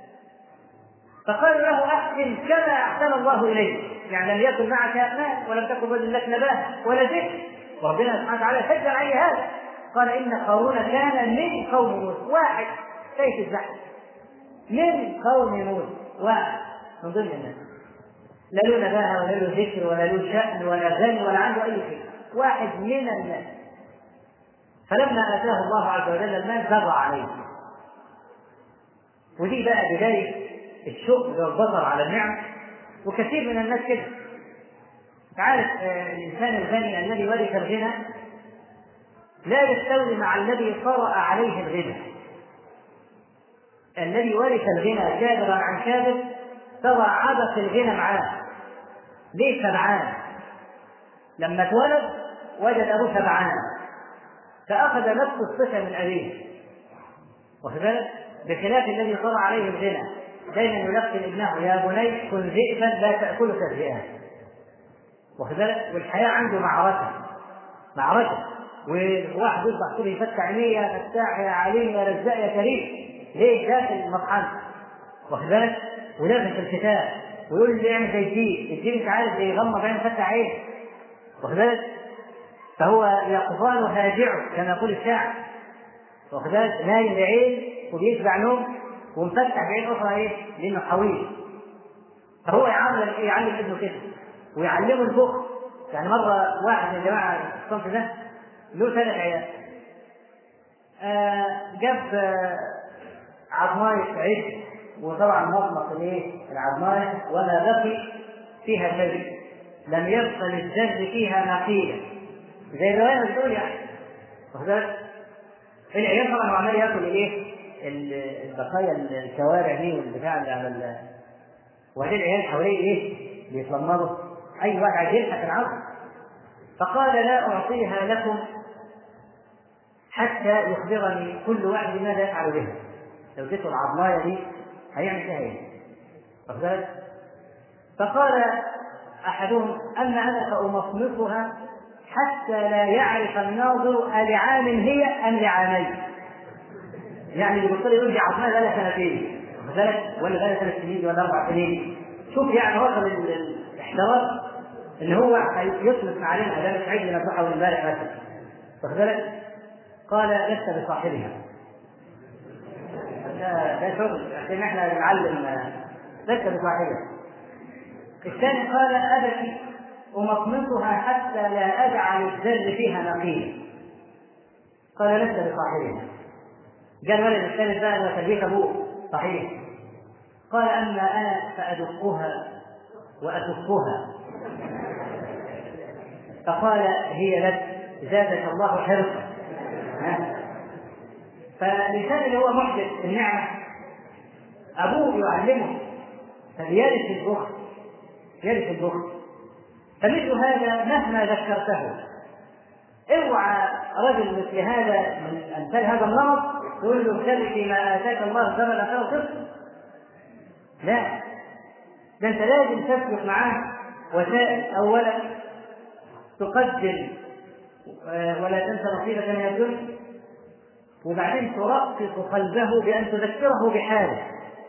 B: فقالوا له أحسن كما أحسن الله إليك، يعني لم يكن معك مال ولم تكن بدل لك نبات ولا ذكر، وربنا سبحانه وتعالى شجع عليه هذا. قال إن قارون كان من قوم موسى، واحد كيف الزحف من قوم موسى، واحد من ضمن الناس، لا له نباهة ولا له ذكر ولا له شأن ولا غني ولا عنده أي شيء، واحد من الناس. فلما آتاه الله عز وجل المال بغى عليه. ودي بقى بداية الشكر والبصر على النعم. وكثير من الناس كده تعرف الإنسان الغني الذي ورث الغنى لا يستوي مع الذي طرأ عليه الغنى. الذي ورث الغنى كابرا عن كابر ترى عبث الغنى معاه. ليه سبعان؟ لما اتولد وجد أبوه سبعان فأخذ نفس الصفة من أبيه، واخد بالك؟ بخلاف الذي طرأ عليه الغنى دائما يلقن ابنه يا بني كن ذئبا لا تأكلك الذئاب، واخد بالك؟ والحياة عنده معركة وواحد يصبح كله يفتح عينيه يا فتاح يا عليم يا رزاق يا كريم. ليه؟ داخل المطحنة، واخد بالك؟ وداخل في الكتاب ويقول لي اعمل زي الدين مش عارف ايه يغمض عين فتح عين، واخد بالك؟ فهو يقظان هاجعه كما يقول الشاعر، واخد بالك؟ نايم بعين وبيشبع نوم ومفتح بعين اخرى ايه؟ لانه حويل. فهو يعلم ابنه كده ويعلمه البخل. يعني مره واحد من الجماعه الصنف ده له 3 عيال، جاب عظمايه عيش، وطبعا مضمط العظمايه وما بقي فيها شيء، لم يبق للجد فيها نقيله، زي الروايه بتقول يعني، واخد بالك؟ العيال طبعا هو عمال ياكل البقايا الكوارع دي والبتاع اللي على وبعدين العيال حواليه بيتلمضوا، اي واحد عايز يلحق العظم. فقال لا اعطيها لكم حتى يخبرني كل واحد ماذا يفعل بها. لو اديته العظمايه دي هيعمل فيها ايه؟ واخد بالك؟ فقال احدهم اما انا فامصمصها حتى لا يعرف الناظر ألعام هي ام لعامين. يعني اللي بيقول يقول لي عظمايه لها 2 سنين، واخد بالك؟ ولا لها 3 سنين ولا 4 سنين. شوف يعني وصل الاحتراف ان هو يصمت علينا هذا السعيد اللي نصحه من امبارح مثلا، واخد بالك؟ قال لست بصاحبها. ده شغل عشان احنا نعلم، لست بصاحبها. الثاني قال ابتي امطمطها حتى لا اجعل الذر فيها نقيلا. قال لست بصاحبها. قال ولد الثالث بقى انا تربيت ابوه صحيح. قال اما انا فادقها واتفها. فقال هي لك زادك الله حرصا. فالإنسان اللي هو محدث النعمة أبوه يعلمه فليرث البخل. فمثل هذا مهما ذكرته اوعى رجل مثل هذا من أمثال هذا النمط تقول له ابتغ فيما آتاك الله الدار الآخرة صفر. لا، ده أنت لازم تسلك معاه وسائل. أولا تقدم ولا تنسى نصيبك من الدنيا، وبعدين ترقق قلبه بأن تذكره بحاله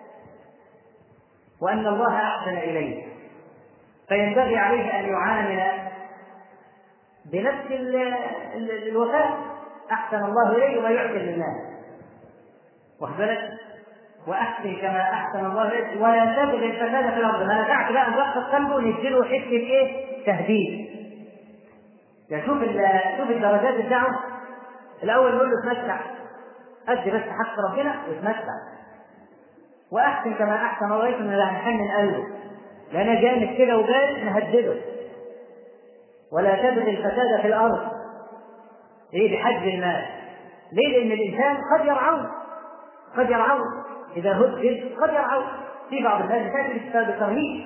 B: وأن الله أحسن إليه، فينبغي عليه أن يعامل بنفس الوفاء. أحسن الله إليه وما يحسن للناس، واخد بالك؟ وأحسن كما أحسن الله إليك ولا تبغي الفساد في الأرض. ما نفعت بقى نرقق قلبه نديله حتة تهديد. يعني شوف الدرجات الدعوة. الأول نقول له تمتع، أدي بس حق ربنا وتمتع، وأحسن كما أحسن الله إليك، لا نحنن قلبه لأنا جامد كده وبال نهدده. ولا تبغي الفساد في الأرض بحج المال. ليه؟ لأن الإنسان قد يرعون إذا هدد قد يرعون. في بعض الناس تأتي بترهيب،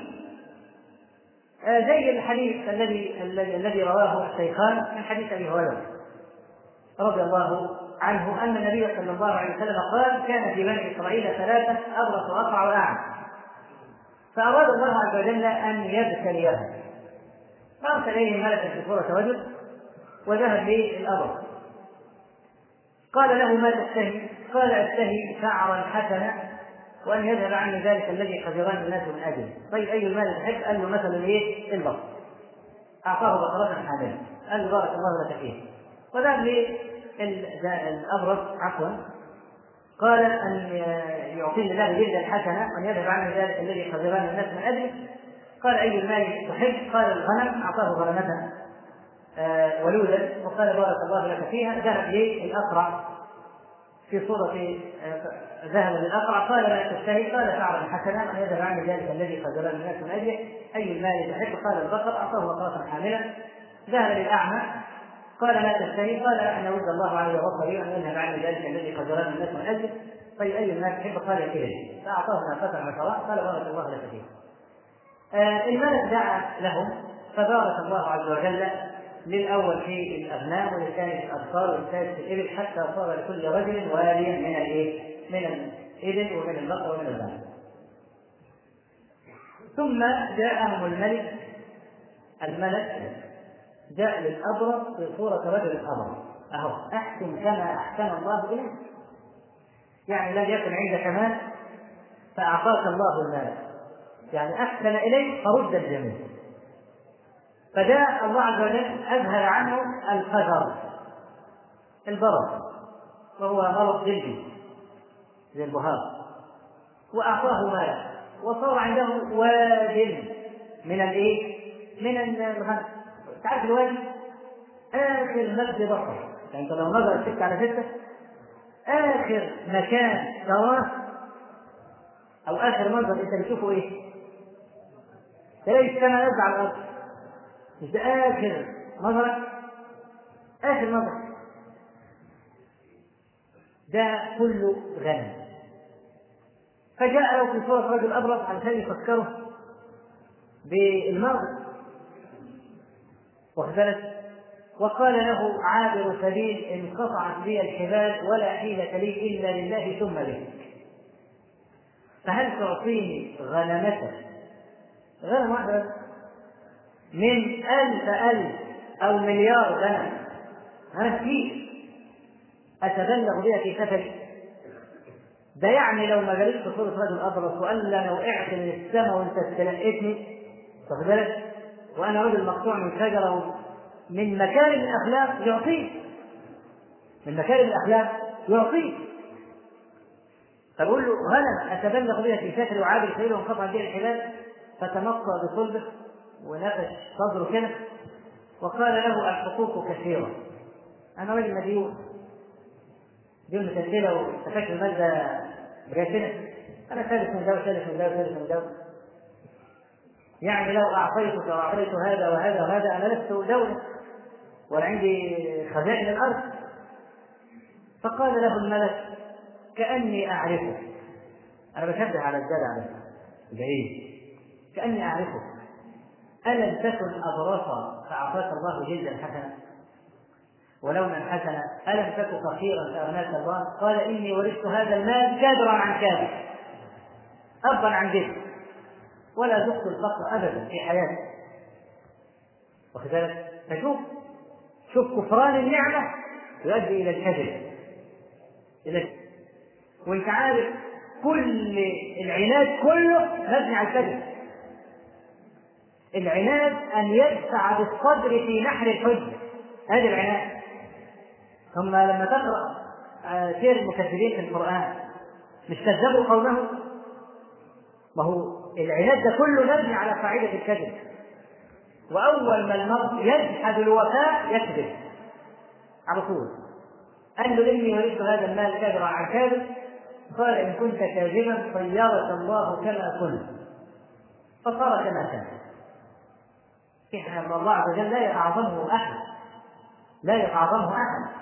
B: زي الحديث الذي رواه الشيخان من حديث أبي هريرة رضي الله عنه أن النبي صلى الله عليه وسلم قال كان في بني إسرائيل 3 أبرص وأقرع وأعمى، فأراد الله عز وجل أن يبتليهم فأرسل إليهم ملكا في صورة رجل وذهب للأبرص. قال له ما تشتهي؟ قال أشتهي شعرا حسنا وأن يذهب عني ذلك الذي خزران الناس من أجله. طيب أي المال تحب؟ قال له مثلا البصر. أعطاه بصرة حاملة، قال له بارك الله لك فيه. وذهب للأبرص قال أن يعطيني الله جلدا حسنا وأن يذهب عنه ذلك الذي خزران الناس من أجله. قال أي المال تحب؟ قال الغنم. أعطاه غنمة ولودا وقال بارك الله لك فيها. ذهب للأقرع في صورة ذهب للأقرع قال لا تشتهي، قال شعرا حسنا أن يذهب عني ذلك الذي قد جرى الناس من أجله، أي المال تحب؟ قال البقر، أعطاه بقرة حاملا. ذهب للأعمى قال لا تشتهي، قال أن يرد الله علي بصري وأن يذهب عني ذلك الذي قد جرى الناس من أجله، طيب أي المال تحب؟ قال الإبل، فأعطاه ناقة عشراء، قال بارك الله لك فيه. الملك دعا لهم فبارك الله عز وجل للأول في الأغنام والثاني في الأبصار والثالث في الإبل، حتى صار لكل رجل واليا من الإبل ومن البقر ومن الغنم. ثم جاءهم الملك جاء للأبرص في صورة رجل أبرص، أهو أحسن كما أحسن الله إليك، يعني لم يكن عندك مال فأعطاك الله المال، يعني أحسن إليك فرد الجميل. فجاء الله عز وجل أذهل عنه القذر البرص، وهو مرض جلدي زي البهار، وأعطاه مالا، وصار عنده واد من الغنم. تعرف الوادي آخر مجد بصر، يعني لو نظر 6 على 6 آخر مكان تراه أو آخر منظر أنت بتشوفه إيه؟ تلاقي السماء نازلة على الأرض، مش ده آخر نظرك؟ آخر نظر ده كله غنم. فجاء له في صورة رجل أبرص علشان يفكره بالماضي، وقال له عابر سبيل انقطعت بي الحبال ولا حيلة لي إلا لله ثم بك، فهل تعطيني غنم واحدة من 1000 أو مليار غنم؟ أنا كثير أتبلغ بها في سفري. ده يعني لو ما جالس في صورة رجل أبرص وقال أنا وقعت من السماء وأنت استلقيتني، واخد بالك، وأنا رجل مقطوع من شجرة، من مكارم الأخلاق يعطيه، فقول له غنم أتبلغ بها في سفري وعابر سبيل وانقطع بها الحبال، فتمطى بصلبه ونفش صدره كده وقال له الحقوق كثيرة، أنا رجل مديون متسلة وتفكر المادة جاسنة، أنا ثالث من دولة، يعني لو أعطيتك وأعطيت هذا وهذا وهذا أنا لست دولة ولا عندي خزائن الأرض. فقال له الملك كأني أعرفه، أنا بشبه على الجدع بعيد، كأني أعرفه، ألم تكن أبرصا فأعطاك الله جلدا حسنا ولونا حسنا، ألم تكن فقيرا فأغناك الله؟ قال إني ورثت هذا المال كابرا عن كابر، أبا عن جد، ولا ذقت الفقر أبدا في حياتي. وكذلك شوف كفران النعمة يؤدي إلى الكذب، وانت عارف كل العناد كله مبني على الكذب. العناد أن يدفع بالصدر في نحر الحجة، هذا العناد. ثم لما تقرأ سير المكذبين في القرآن مش كذبوا قومه؟ ما هو العناد ده كله مبني على قاعدة الكذب، وأول ما المرء يجحد الوفاء يكذب على طول. قال له إني ورثت هذا المال كابرا عن كابر، قال إن كنت كاذبا صيرك الله كما كنت فصار كما كان. الله عز وجل لا يعظمه أحد.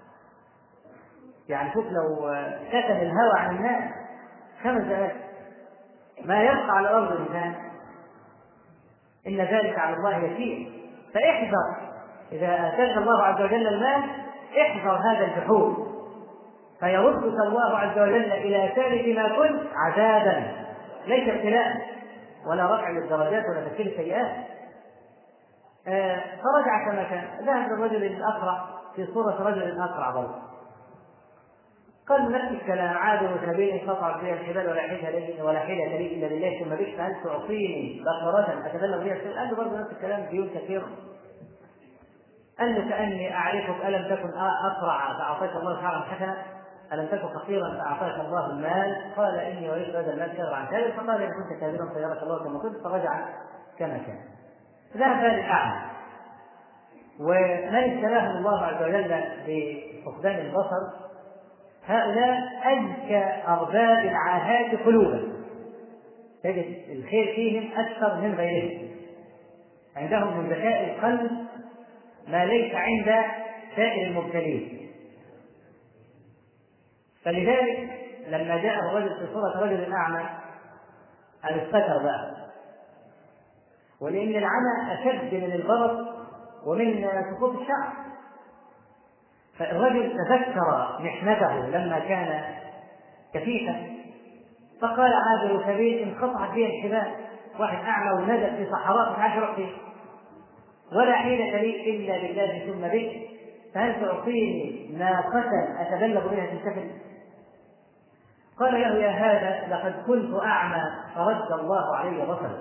B: يعني شوف لو كتم الهوى عن الناس 5 دقائق ما يبقى على الأرض الإنسان، إن ذلك على الله يسير. فاحذر إذا آتاك الله عز وجل المال، احذر هذا الجحود، فيردك الله عز وجل إلى ثالث ما كنت عذابا، ليس ابتلاء ولا رفع للدرجات ولا تكفير السيئات. فرجع كما كان، ذهب الرجل الأقرع في صورة رجل أقرع برضه، قال نفس الكلام، عابر سبيل انقطعت بها الحبال ولا حيلة لي إلا بالله ثم بك، فهل تعطيني بقرة أتبلغ بها السبيل؟ قال له برضه نفس الكلام، ديون كثيرة. قال له كأني أعرفك، ألم تكن أقرع فأعطاك الله شعرا حسنا، ألم تكن فقيرا فأعطاك الله المال؟ قال إني ورثت هذا المال كابرا عن كابر، فقال إن كنت كاذبا صيرك الله كما كنت، فرجع كما كان. ذهب للأعمى، ومن ابتلاه الله عز وجل بفقدان البصر هؤلاء أذكى أرباب العاهات قلوبا، تجد الخير فيهم أكثر من غيرهم، عندهم من ذكاء القلب ما ليس عند سائر المبتلين. فلذلك لما جاء الرجل في صورة رجل أعمى افتكر بقى، ولأن العمى أشد من البرص ومن سقوط الشعر، فالرجل تذكر محنته لما كان كفيفا، فقال عابر سبيل انقطعت بي الحبال، واحد أعمى ونزل في صحراء مش عارف يروح فيه، ولا حيلة لي إلا بالله ثم بك، فهل تعطيني ناقة أتبلغ بها تنتفل؟ قال له يا هذا لقد كنت أعمى فرد الله علي بصري،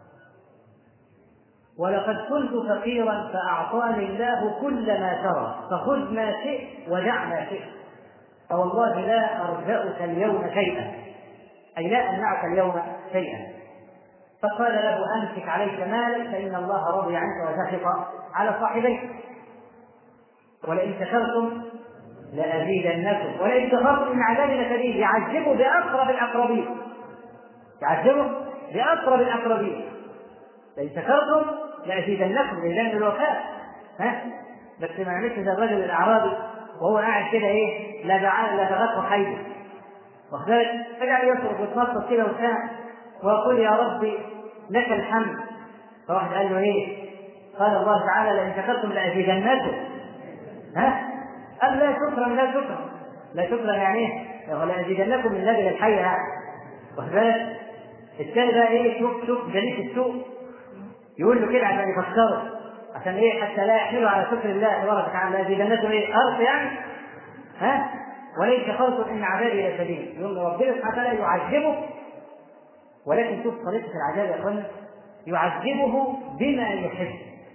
B: ولقد كنت فقيرا فأعطاني الله كل ما ترى، فخذ ما شئت ودع ما شئت، فوالله لا أرجأك اليوم شيئا، أي لا أمنعك اليوم شيئا. فقال له أمسك عليك مالك فإن الله رضي عنك وسخط على صاحبيك، ولئن شكرتم لأزيدنكم ولئن كفرتم إن عذابي لشديد. يعذبه بأقرب الأقربين، يعذبه بأقرب الأقربين، لئن شكرتم لأزيدنكم لله الوفاء. بس ما عملتش زي الرجل الأعرابي وهو قاعد كده لا تغطى حيده، وخذلك فجعل يصرف ويتنصت كده وساعة ويقول يا ربي لك الحمد. فواحد قال له قال الله تعالى لئن شكرتم لأزيدنكم. قال لا شكرا لا شكرا لا شكرا، يعني ولا أزيدنكم من لاجل الحي. وخذلك الثاني بقى شوف جليس السوء يقول له كده عشان يفكره، عشان حتى لا يحمله على شكر الله تبارك وتعالى. لأزيدنكم أرض يعني ولئن كفرتم إن عذابي لشديد. يقول ربنا سبحانه وتعالى يعذبه، ولكن شوف طريقة العذاب يا أخوانا، يعذبه بما يحب،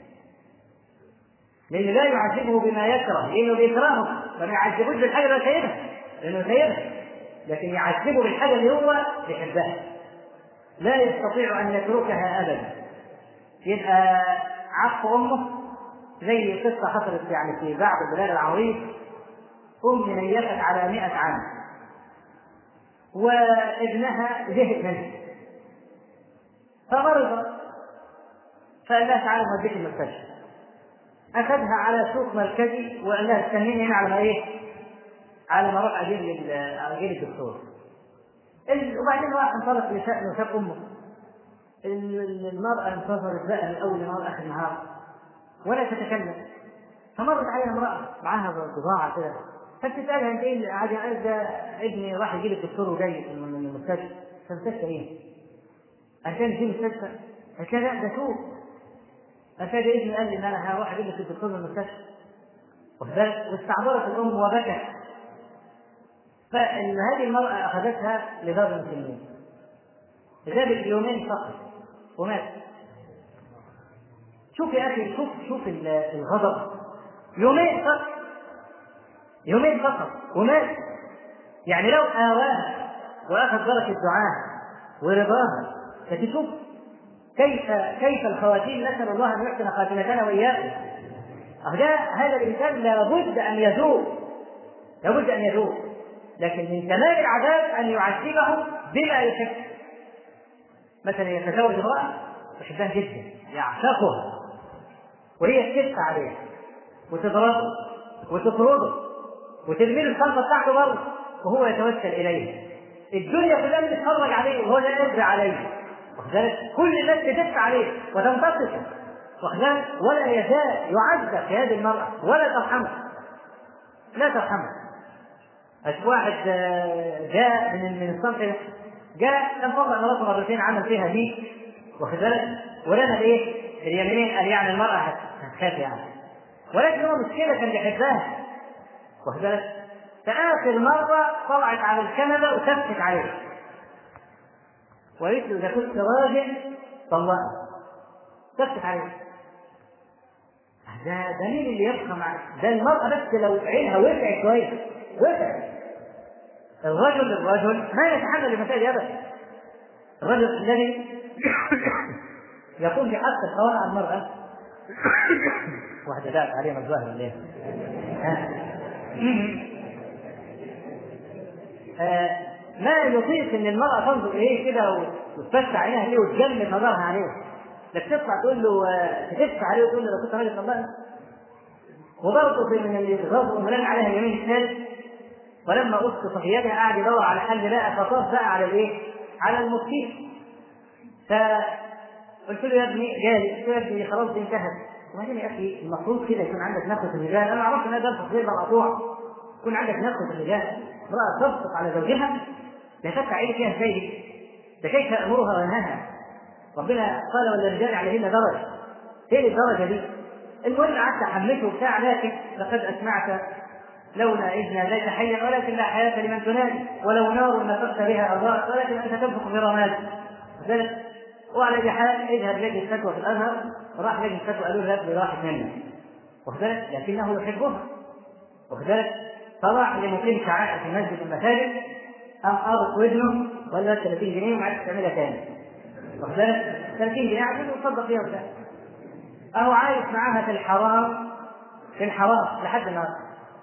B: لأنه لا يعذبه بما يكره، لأنه بيكرهه، فما يعذبوش بالحاجة اللي سيبها لأنه سيبها، لكن يعذبه بالحاجة اللي هو يحبها، لا يستطيع أن يتركها أبدا. يبقى عق أمه زي قصة حصلت يعني في بعض البلاد العربية، أم نيفت على 100 عام وابنها زهق منه فمرض، فقال لها تعالى نوديك المستشفى. أخذها على سوق مركزي وقال لها استنيني هنا على ما أروح أجيب الدكتور. وبعدين راح انطلق لشأنه وشاف أمه. المرأة انتظرت بقى من أول نهار آخر نهار ولا تتكلم، فمرت عليها امرأة معها بضاعة كده، فبتسألها أنت إيه عادي؟ ده ابني راح يجيب الدكتور وجاي من المستشفى. فالمستشفى إيه؟ عشان في مستشفى؟ قالت لا ده سوق. أفاد ابني قال لي إن أنا هروح أجيب لك الدكتور من المستشفى. واستعبرت الأم وبكت. فهذه المرأة أخذتها لدار المسلمين، ذهبت يومين فقط ومات. شوف يا أخي، شوف الغضب، يومين فقط ومات. يعني لو آواها وأخذ بركة دعاها ورضاها فتشوف كيف الخواتيم. نسأل الله أن يحسن خاتمتنا وإياكم. هذا الإنسان لابد أن يذوب، لكن من كمال العذاب أن يعذبه بما يحب. مثلا يتزوج امرأة يحبها جدا يعشقها وهي تكف عليه وتضربه وتطرده وترمي له الشنطة بتاعته بره وهو يتوسل إليه. الدنيا كلها بتتفرج عليه وهو لا يرضى عليه، وكذلك كل الناس تدفع عليه وتنتصر، وكذلك ولا يزال يعذب في هذه المرأة ولا ترحمه. واحد جاء من الصنف، كان طلع مراته مرتين عمل فيها دي، وكذلك ولنا اليمينين قال يعني المرأة هتخاف يعني، ولكن هو مشكلة كان بيحبها، وكذلك فآخر مرة طلعت على الكنبة وتفت عليه وقالت له إذا كنت راجل طلقها، تفت عليه. ده دليل اللي يبقى مع ده المرأة، بس لو عينها وسعت كويس الرجل ما يتحمل المسائل أبدا. الرجل الذي يكون في حق القواء على المرأة واحدة داعت عليه مظاهر الليل ما يطيق ان المرأة تنظر اليه كده وتفتح عينها ليه وتجمد نظرها عليه، لا تطلع تقول له تفتح عليه وتقول له لو كنت راجل طلقني. وبرضه من اللي غضب وملان عليها اليمين الثالث، ولما اسقط في يدها قاعد يدور على حل بقى، فطاف بقى على الايه؟ على المفتي. فقلت له يا ابني جالي، قلت له يا ابني خلاص دي انتهت. وبعدين يا اخي المفروض كده يكون عندك نقص الرجال، انا عرفت ان ده تصديق مقطوع، يكون عندك نقص الرجال، امرأة تصدق على زوجها لا تفتح عينك فيها ازاي؟ ده كيف امرها وانهاها؟ ربنا قال وللرجال عليهن درجه، ايه الدرجه دي؟ المهم قعدت احمسه وبتاع، لكن لقد اسمعت لولا اذ ناديت حيا ولكن لا حياه لمن تنادي، ولو نار نفخت بها اضاءت ولكن انت تنفخ في رماد. ذلك وعلى اي حال اذهب لجنه فتوى في الازهر، راح لجنه فتوى قالوا له لا راحت منه، وكذلك لكنه يحبها، وكذلك طلع لمقيم شعائر في مسجد المساجد قام قابض ودنه ولا 30 جنيه وما عادش تعملها تاني، وكذلك 30 جنيه عشان يصدق فيها وبتاع. أهو عايش معاها في الحرام لحد النهارده.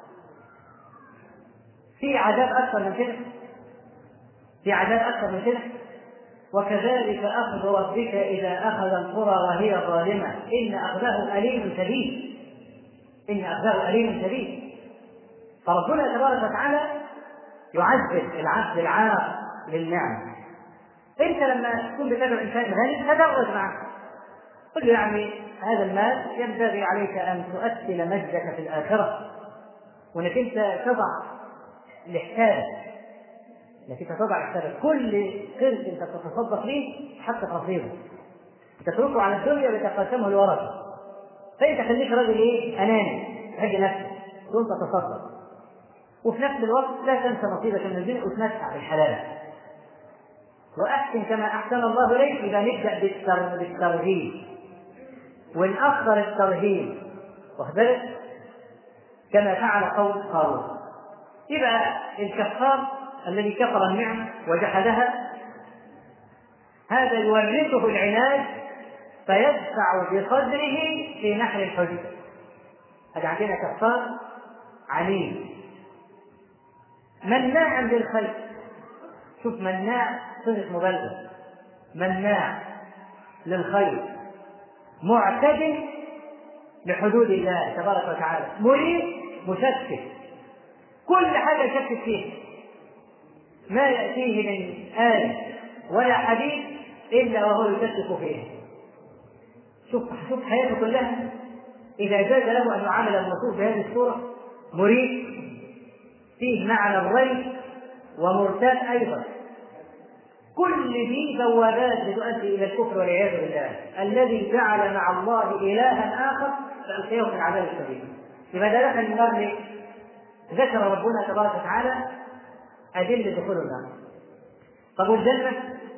B: في عذاب أكثر من كده؟ في عذاب أكثر من كده؟ وكذلك أخذ ربك إذا أخذ القرى وهي ظالمة إن أخذه أليم شديد، إن أخذه أليم شديد. فربنا تبارك وتعالى يعذب العبد العاق للنعم. أنت لما تكون بتدعو إنسان غني تدرج معه، قل له يعني هذا المال ينبغي عليك أن تؤثل مجدك في الآخرة، وأنك أنت تضع لحسابك، أنك تضع لحسابك كل قرش أنت تتصدق به حتى رصيده، تتركه على الدنيا وتقسمه لورثه. فأنت خليك راجل إيه؟ أناني، تحب نفسك وأنت تتصدق، وفي نفس الوقت لا تنسى نصيبك من الدنيا وتمتع بالحلال. وأحسن كما أحسن الله إليك. إذا نبدأ بالترهيب ونأخر الترهيب وخذلك كما فعل قوم قارون، يبقى الكفار الذي كفر النعم وجحدها هذا يورثه العناد فيدفع بصدره في نحر الحجة. هذا عندنا كفار عليم مناع للخير. شوف مناع صيغة مبالغة، مناع للخير، معتد لحدود الله تبارك وتعالى، مريد مشكك، كل حاجة يشكك فيها، ما يأتيه من آية ولا حديث إلا وهو يشكك فيه. شوف حياته كلها إذا جاز له أن يعامل النصوص بهذه الصورة، مريد فيه معنى الريب ومرتاد أيضا، كل ذي بوابات تؤدي إلى الكفر والعياذ بالله. الذي جعل مع الله إلها آخر فألقيه في العذاب الشديد. لماذا دخل النار ليه؟ ذكر ربنا تبارك وتعالى أدلة دخول النار. طب والجنة؟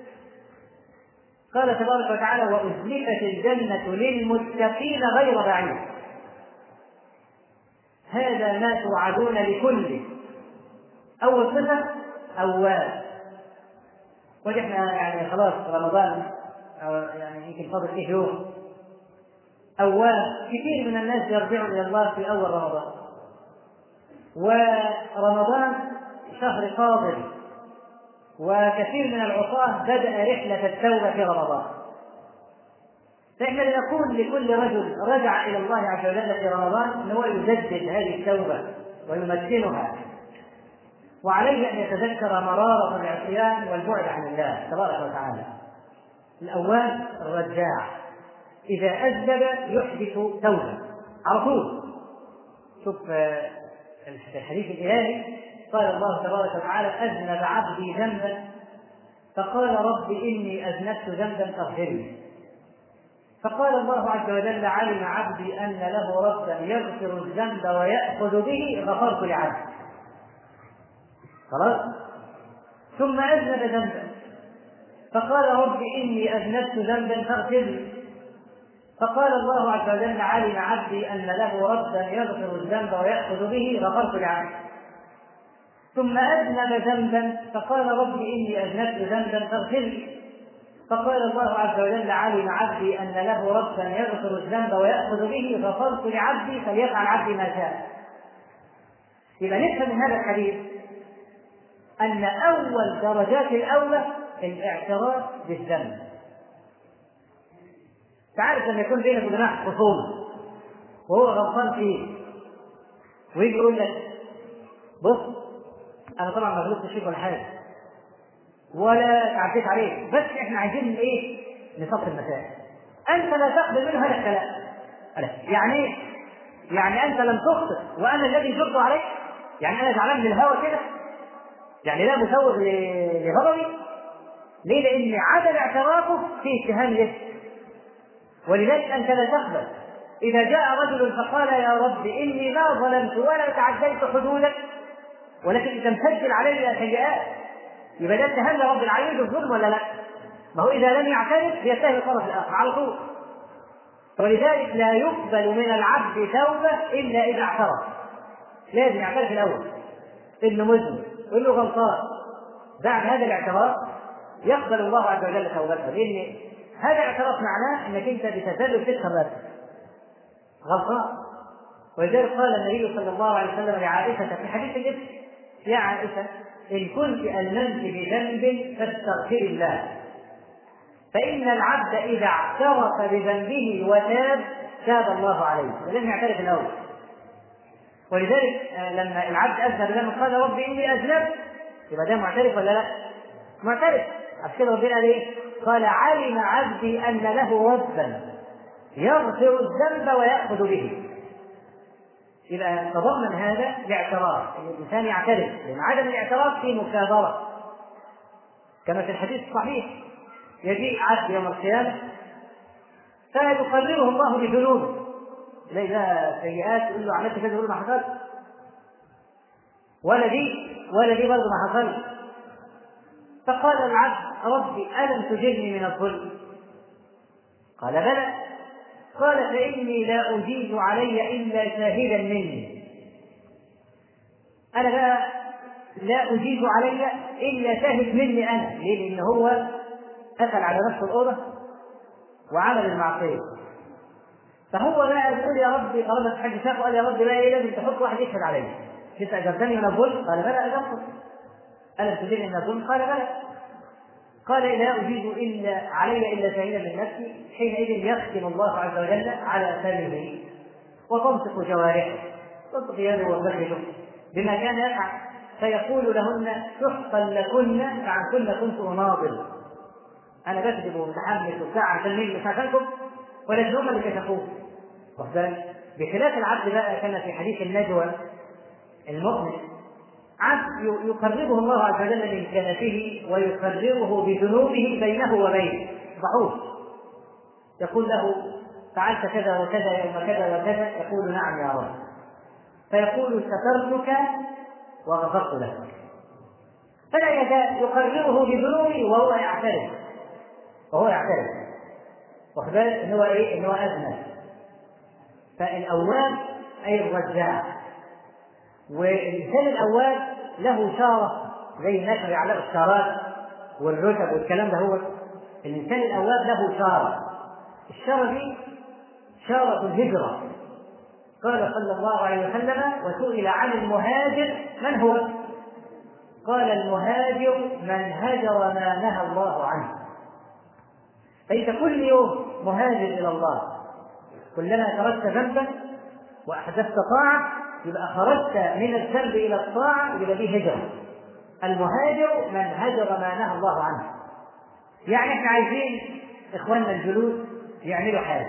B: قال تبارك وتعالى وأزلفت الجنة للمتقين غير بعيد. هذا ما توعدون لكل أول صفة أواب. وإحنا يعني خلاص رمضان يعني يمكن فاضل فيه يوم. أواب كثير من الناس يرجعون إلى الله في أول رمضان، ورمضان شهر فاضل، وكثير من العصاة بدأ رحلة التوبة في رمضان. فإحنا نقول لكل رجل رجع إلى الله عز وجل في رمضان أنه يجدد هذه التوبة ويمكنها، وعليه أن يتذكر مرارة العصيان والبعد عن الله تبارك وتعالى. الأواب الرجاع إذا أذنب يحدث توبة على طول. شوف الحديث الإلهي قال الله تبارك وتعالى أذنب عبدي ذنبا فقال رب إني أذنبت ذنبا فاغفر لي، فقال الله عز وجل علم عبدي أن له ربا يغفر الذنب ويأخذ به غفرت لعبدي. خلاص. ثم أذنب ذنبا فقال رب إني أذنبت ذنبا فاغفر لي، فقال الله عز وجل علم عبدي أن له ربا يغفر الذنب ويأخذ به غفرت لعبدي. ثم أذنب ذنبا فقال رب إني أذنبت ذنبا فاغفر لي، فقال الله عز وجل علم عبدي أن له ربا يغفر الذنب ويأخذ به غفرت لعبدي فليفعل عبدي ما شاء. يبقى نفهم من هذا الحديث أن أول درجات الأولى الاعتراف بالذنب. تعرف لما يكون بينك وبين واحد خصومة وهو غلطان فيه ويجي يقول لك بص أنا طبعا ما غلطتش فيك ولا حاجة ولا تعديت عليك، بس إحنا عايزين إيه؟ نصفي المسائل. أنت لا تقبل منه هذا الكلام. يعني إيه؟ يعني أنت لم تخطئ وأنا الذي جرت عليك؟ يعني أنا زعلان من الهوى كده؟ يعني لا مسوغ لغضبي؟ ليه؟ لأن عدم اعترافه فيه اتهام له، ولذلك أنت لا تقبل. إذا جاء رجل فقال يا رب إني ما ظلمت ولا تعديت حدودك ولكن إذا مسجل علي سيئات، يبقى ده اتهام لرب العالمين بالظلم ولا لا؟ ما هو إذا لم يعترف يتهم الطرف الآخر على طول. ولذلك لا يقبل من العبد توبة إلا إذا اعترف. لازم يعترف الأول إنه مذنب وإنه غلطان. بعد هذا الاعتراف يقبل الله عز وجل توبته، لأن هذا الاعتراف معناه أنك أنت بتذلل تلك غلطان. ولذلك قال النبي صلى الله عليه وسلم لعائشة في حديث الإفك: يا عائشة إن كنت ألممت بذنب فاستغفر الله، فإن العبد إذا اعترف بذنبه وتاب تاب الله عليه. ولم يعترف الأول. ولذلك لما العبد أذنب ذنبا قال رب إني أذنبت، يبقى ده معترف ولا لا؟ معترف. عشان كده ربنا قال إيه؟ قال علم عبدي أن له ربا يغفر الذنب ويأخذ به. يبقى تضمن هذا الاعتراف، ان الانسان يعترف، لان عدم الاعتراف فيه مكابره. كما في الحديث الصحيح يجيء عبد يوم القيامه فيقرره الله بذنوبه، ليس سيئات يقول له عملت كذا يقول ما حصلش، ولا دي برضه ما حصلش. فقال العبد ربي ألم تجرني من الظلم؟ قال بلى. قال فإني لا أجيز علي إلا شاهدا مني. أنا بقى لا أجيز علي إلا شاهد مني أنا. ليه؟ لأن هو أكل على نفسه الأوضة وعمل المعصية، فهو بقى يقول يا ربي طالما حد شافه قال يا ربي بقى إيه لازم تحط واحد يشهد علي. أنت أجرتني من الظلم؟ قال بلى أجرتك. ألم تجرني من الظلم؟ قال بلى. قال لا أجيز علي إلا شاهدا من نفسي. حينئذ يختم الله عز وجل على فمه وتنطق جوارحه، تنطق يده وفخذه بما كان يفعل، فيقول لهن سحقا لكن فعنكن كنت أناضل. أنا بكذب ومتحمس وبتاع عشان مش عشانكم ولكن هم اللي كشفوه. بخلاف العبد بقى كان في حديث النجوى المؤمن عبد يقربه الله عز وجل من كنفه ويقرره بذنوبه بينه وبينه ضعوف، يقول له فعلت كذا وكذا يوم كذا وكذا، يقول نعم يا رب، فيقول سترتك وغفرت لك، فلا يزال يقرره بذنوبه وهو يعترف وخبال ان هو ايه؟ ان هو اذنب. فالاواب اي الرجاع، والإنسان الأواب له شارة زي الناس اللي يعلقوا الشارات والرتب والكلام ده. هو الإنسان الأواب له شارة، الشارة دي شارة الهجرة. قال صلى الله عليه وسلم وسئل عن المهاجر من هو؟ قال المهاجر من هجر ما نهى الله عنه. فأنت كل يوم مهاجر إلى الله، كلما تركت ذنبا وأحدثت طاعة يبقى خرجت من الذنب إلى الطاعة، يبقى دي هجرة. المهاجر من هجر ما نهى الله عنه. يعني احنا عايزين إخواننا الجلوس يعملوا حاجة،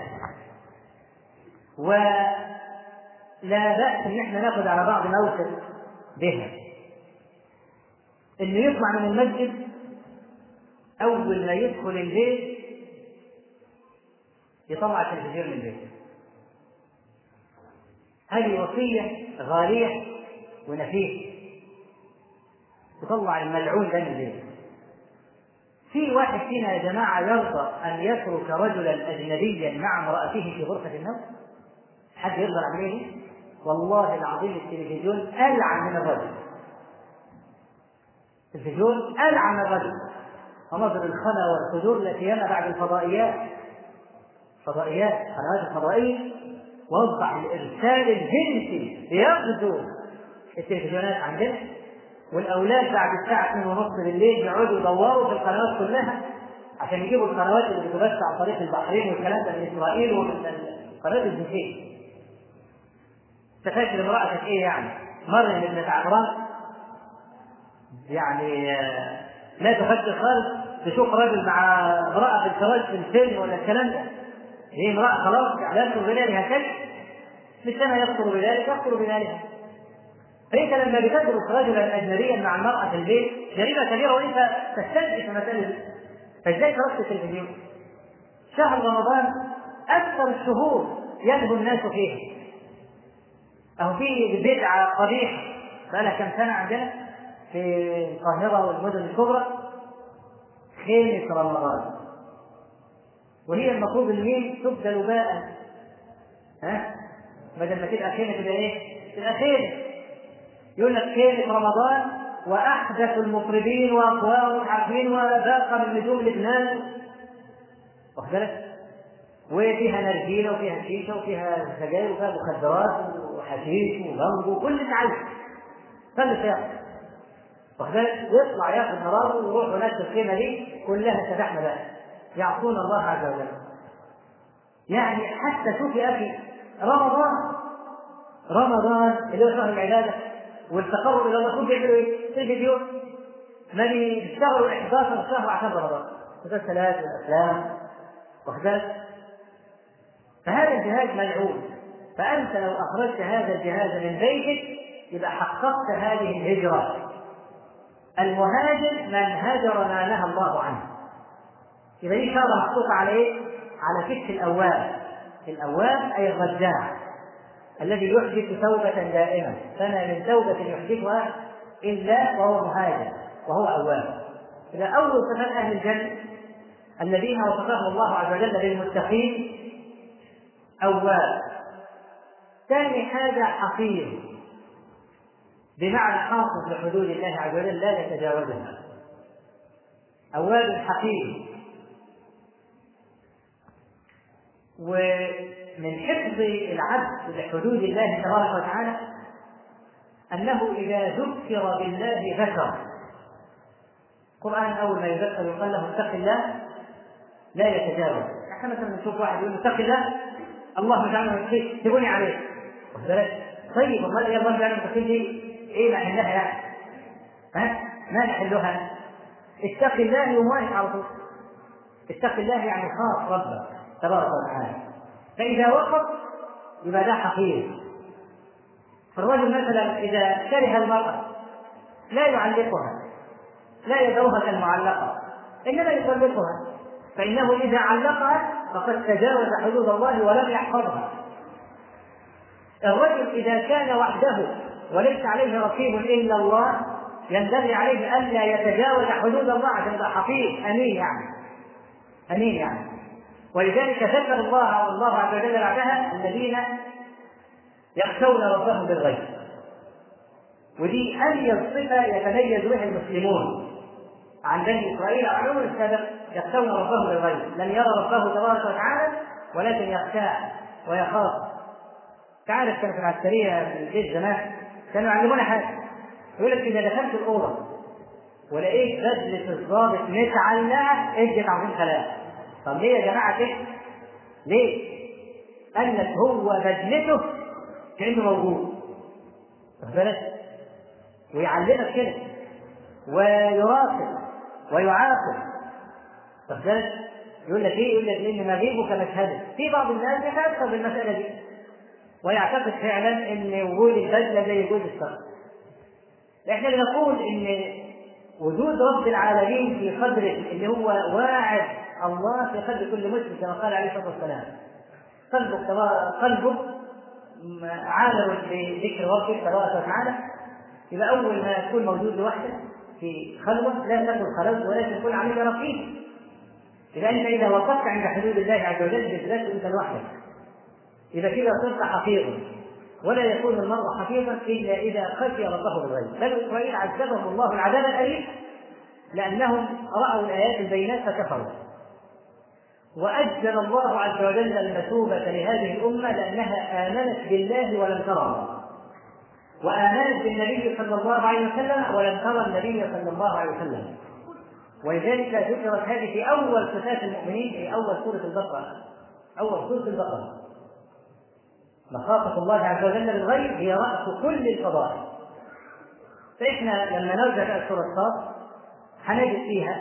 B: ولا بأس إن احنا ناخذ على بعض موقف بها. إنه يطلع من المسجد أول ما يدخل البيت يطلع التلفزيون من البيت. هذه وصية غالية ونفيسة، تطلع الملعون ده من البيت. في واحد فينا يا جماعة يرضى أن يترك رجلا أجنبيا مع امرأته في غرفة النوم؟ حد يرضى عليه؟ والله العظيم التلفزيون ألعن من الرجل. التلفزيون ألعن من الرجل. ومصدر الخنا والخدور التي ينا بعد الفضائيات، قنوات الفضائية وضع الإرسال الجنسي ليغزو التلفزيونات عندنا. والأولاد بعد الساعة 2:30 بالليل يقعدوا يدوروا في القنوات كلها عشان يجيبوا القنوات اللي بتبث عن طريق البحرين والكلام ده من إسرائيل ومن القنوات الجنسية. تفكر امرأتك إيه يعني؟ مرة من ابنة عمران يعني لا تفكر خالص تشوف رجل مع امرأة في الفراش في الفيلم ولا الكلام ده. هي امرأة خلاص لا يخطر بذلك شيء، مش أنا يخطر بذلك يخطر بذلك. فأنت لما بتدرس رجلا أجنبيا مع المرأة في البيت جريمة كبيرة وأنت تستدعي مسألة فإزاي تركت التلفزيون؟ شهر رمضان أكثر الشهور يلهو الناس فيه. أو في بدعة قبيحة بقالها كم سنة عندنا في القاهرة والمدن الكبرى، خيمة رمضان، وهي المفروض المين تبدل باء، بدل ما تبقى خيمة تبقى إيه؟ تبقى خيمة. يقول لك خيمة رمضان وأحدث المطربين وأقوام عارفين وباقة من نجوم لبنان، واخد بالك؟ وفيها نرجيلة وفيها شيشة وفيها سجاير وفيها مخدرات وحشيش وغنج وكل اللي عايزه. خلي فيها واخد بالك؟ يطلع ياخذ مراره ويروح هناك الخيمة دي كلها سدحنا بقى يعصون الله عز وجل. يعني حتى شوف يا أخي رمضان اللي هو شهر العبادة والتقرب الى الله، كل بيعملوا ايه؟ تلفزيون، ما بيشتغلوا 11 شهر عشان رمضان، مسلسلات والافلام واخذات. فهذا الجهاز ملعون. فانت لو اخرجت هذا الجهاز من بيتك يبقى حققت هذه الهجره. المهاجر من هجر ما نهى الله عنه. يبقى دي شرط محطوطه على ايه؟ على كتف الاواب اي الرجاع الذي يحدث توبة دائمة، فما من توبة يحدثها إلا وهو مهاجر وهو أواب. إذا أول صفات أهل الجنة الذين وصفهم الله عز وجل بالمتقين أواب. ثاني حاجة حفيظ، بمعنى حافظ لحدود الله عز وجل لا يتجاوزها. أواب حفيظ. ومن حفظ العبد لحدود الله تبارك وتعالى أنه إذا ذكر بالله ذكر. القرآن أول ما يذكر يقال له اتق الله لا يتجاوز. احنا مثلا نشوف واحد يقول اتق الله، الله جعلنا متقين تبني عليه، طيب والله يا الله جعلنا متقين دي ايه ما نحلها يعني؟ ما نحلها؟ اتق الله يموت على طول. اتق الله يعني خاف ربك تبارك وتعالى. فإذا وقف يبقى ده حقير. فالرجل مثلا إذا كره المرأة لا يعلقها، لا يدعوها كالمعلقة، إنما يطلقها، فإنه إذا علقها فقد تجاوز حدود الله ولم يحفظها. الرجل إذا كان وحده وليس عليه رقيب إلا الله ينبغي عليه ألا يتجاوز حدود الله عشان يبقى حفيظ أمين يعني. ولذلك ذكر الله عز وجل بعدها الذين يخشون ربهم بالغيب، ودي أليق صفة يتميز بها المسلمون عن بني إسرائيل علوم السابق. يخشون ربهم بالغيب، لن يرى ربه تبارك وتعالى ولكن يخشاه ويخاف. تعرف كانت العسكرية في الجيش زمان كانوا يعلمون حاجة، يقول لك إذا دخلت الأوضة ولقيت بدلة الضابط متعلقة اجت عظيم خلاص. طب ليه يا جماعة كده؟ ليه؟ قال لك هو بدلته كأنه موجود، بالك؟ ويعلمك كده ويراقب ويعاقب، بالك؟ يقول لك ايه؟ يقول لك لان مغيبك مشهده. في بعض الناس يتأثر بالمسألة دي ويعتقد فعلا ان وجود البدلة زي وجود الشخص. احنا بنقول ان وجود رب العالمين في قدره اللي هو واعد الله في قلب كل مسلم كما قال عليه الصلاة والسلام. قلبك عالم بذكر ربك تبارك وتعالى. يبقى أول ما يكون موجود لوحدك في خلوة لا تكن خلوت ولكن يكون عليك رقيب. إذا وقفت عند حدود الله عز وجل بالذات أنت لوحدك، إذا كده صرت حفيظا. ولا يكون المرء حفيظا إلا إذا خشي ربه بالغيب. بنو إسرائيل عذبهم الله العذاب الأليم لأنهم رأوا الآيات البينات فكفروا. وأجل الله عز وجل المثوبة لهذه الأمة لأنها آمنت بالله ولم ترى. وآمنت بالنبي صلى الله عليه وسلم ولم ترى النبي صلى الله عليه وسلم. ولذلك ذكرت هذه في أول صفات المؤمنين في أول سورة البقرة. أول سورة البقرة مخافة الله عز وجل بالغيب هي رأس كل الفضائل. فإحنا لما نرجع إلى سورة الصاد هنجد فيها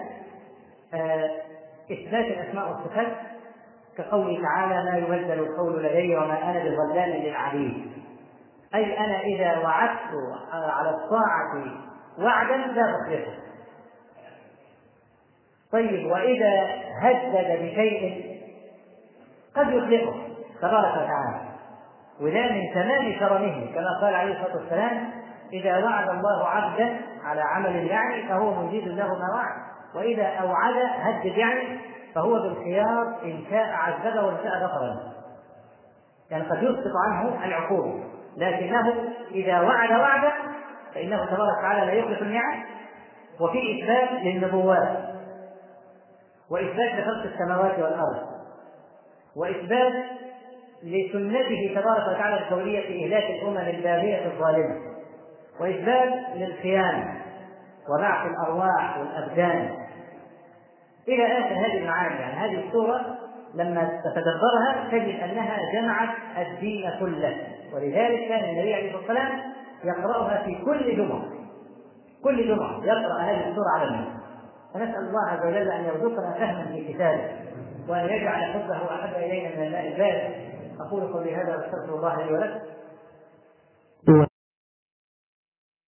B: إثبات الأسماء والصفات كقوله تعالى: ما يبدل القول لدي وما أنا بظلام للعبيد. أي أنا إذا وعدت على الطاعة وعدا لا أخلفه. طيب وإذا هدد بشيء قد يخلفه تبارك وتعالى، وذا من تمام كرمه كما قال عليه الصلاة والسلام: إذا وعد الله عبدا على عمل يعني فهو مجيد له ما وعد، وإذا أوعد هدد يعني فهو بالخيار إن شاء عذبه وإن شاء غفر له. يعني قد يسقط عنه العقوبة، لكنه إذا وعد وعدا فإنه تبارك وتعالى لا يخلف الميعاد. وفي إثبات للنبوات، وإثبات لخلق السماوات والأرض، وإثبات لسنته تبارك وتعالى الكونية في إهلاك الأمم الباغية الظالمة، وإثبات للخيانة وبعث الأرواح والأبدان إلى آخر هذه المعاني. يعني هذه السورة لما تتدبرها تجد أنها جمعت الدين كله، ولذلك كان النبي عليه الصلاة والسلام يقرأها في كل جمعة، كل جمعة يقرأ هذه السورة على الناس. فنسأل الله عز وجل أن يرزقنا فهما في كتابه وأن يجعل حبه أحب إلينا من الماء البارد. أقول قولي هذا واستغفر الله لي ولكم.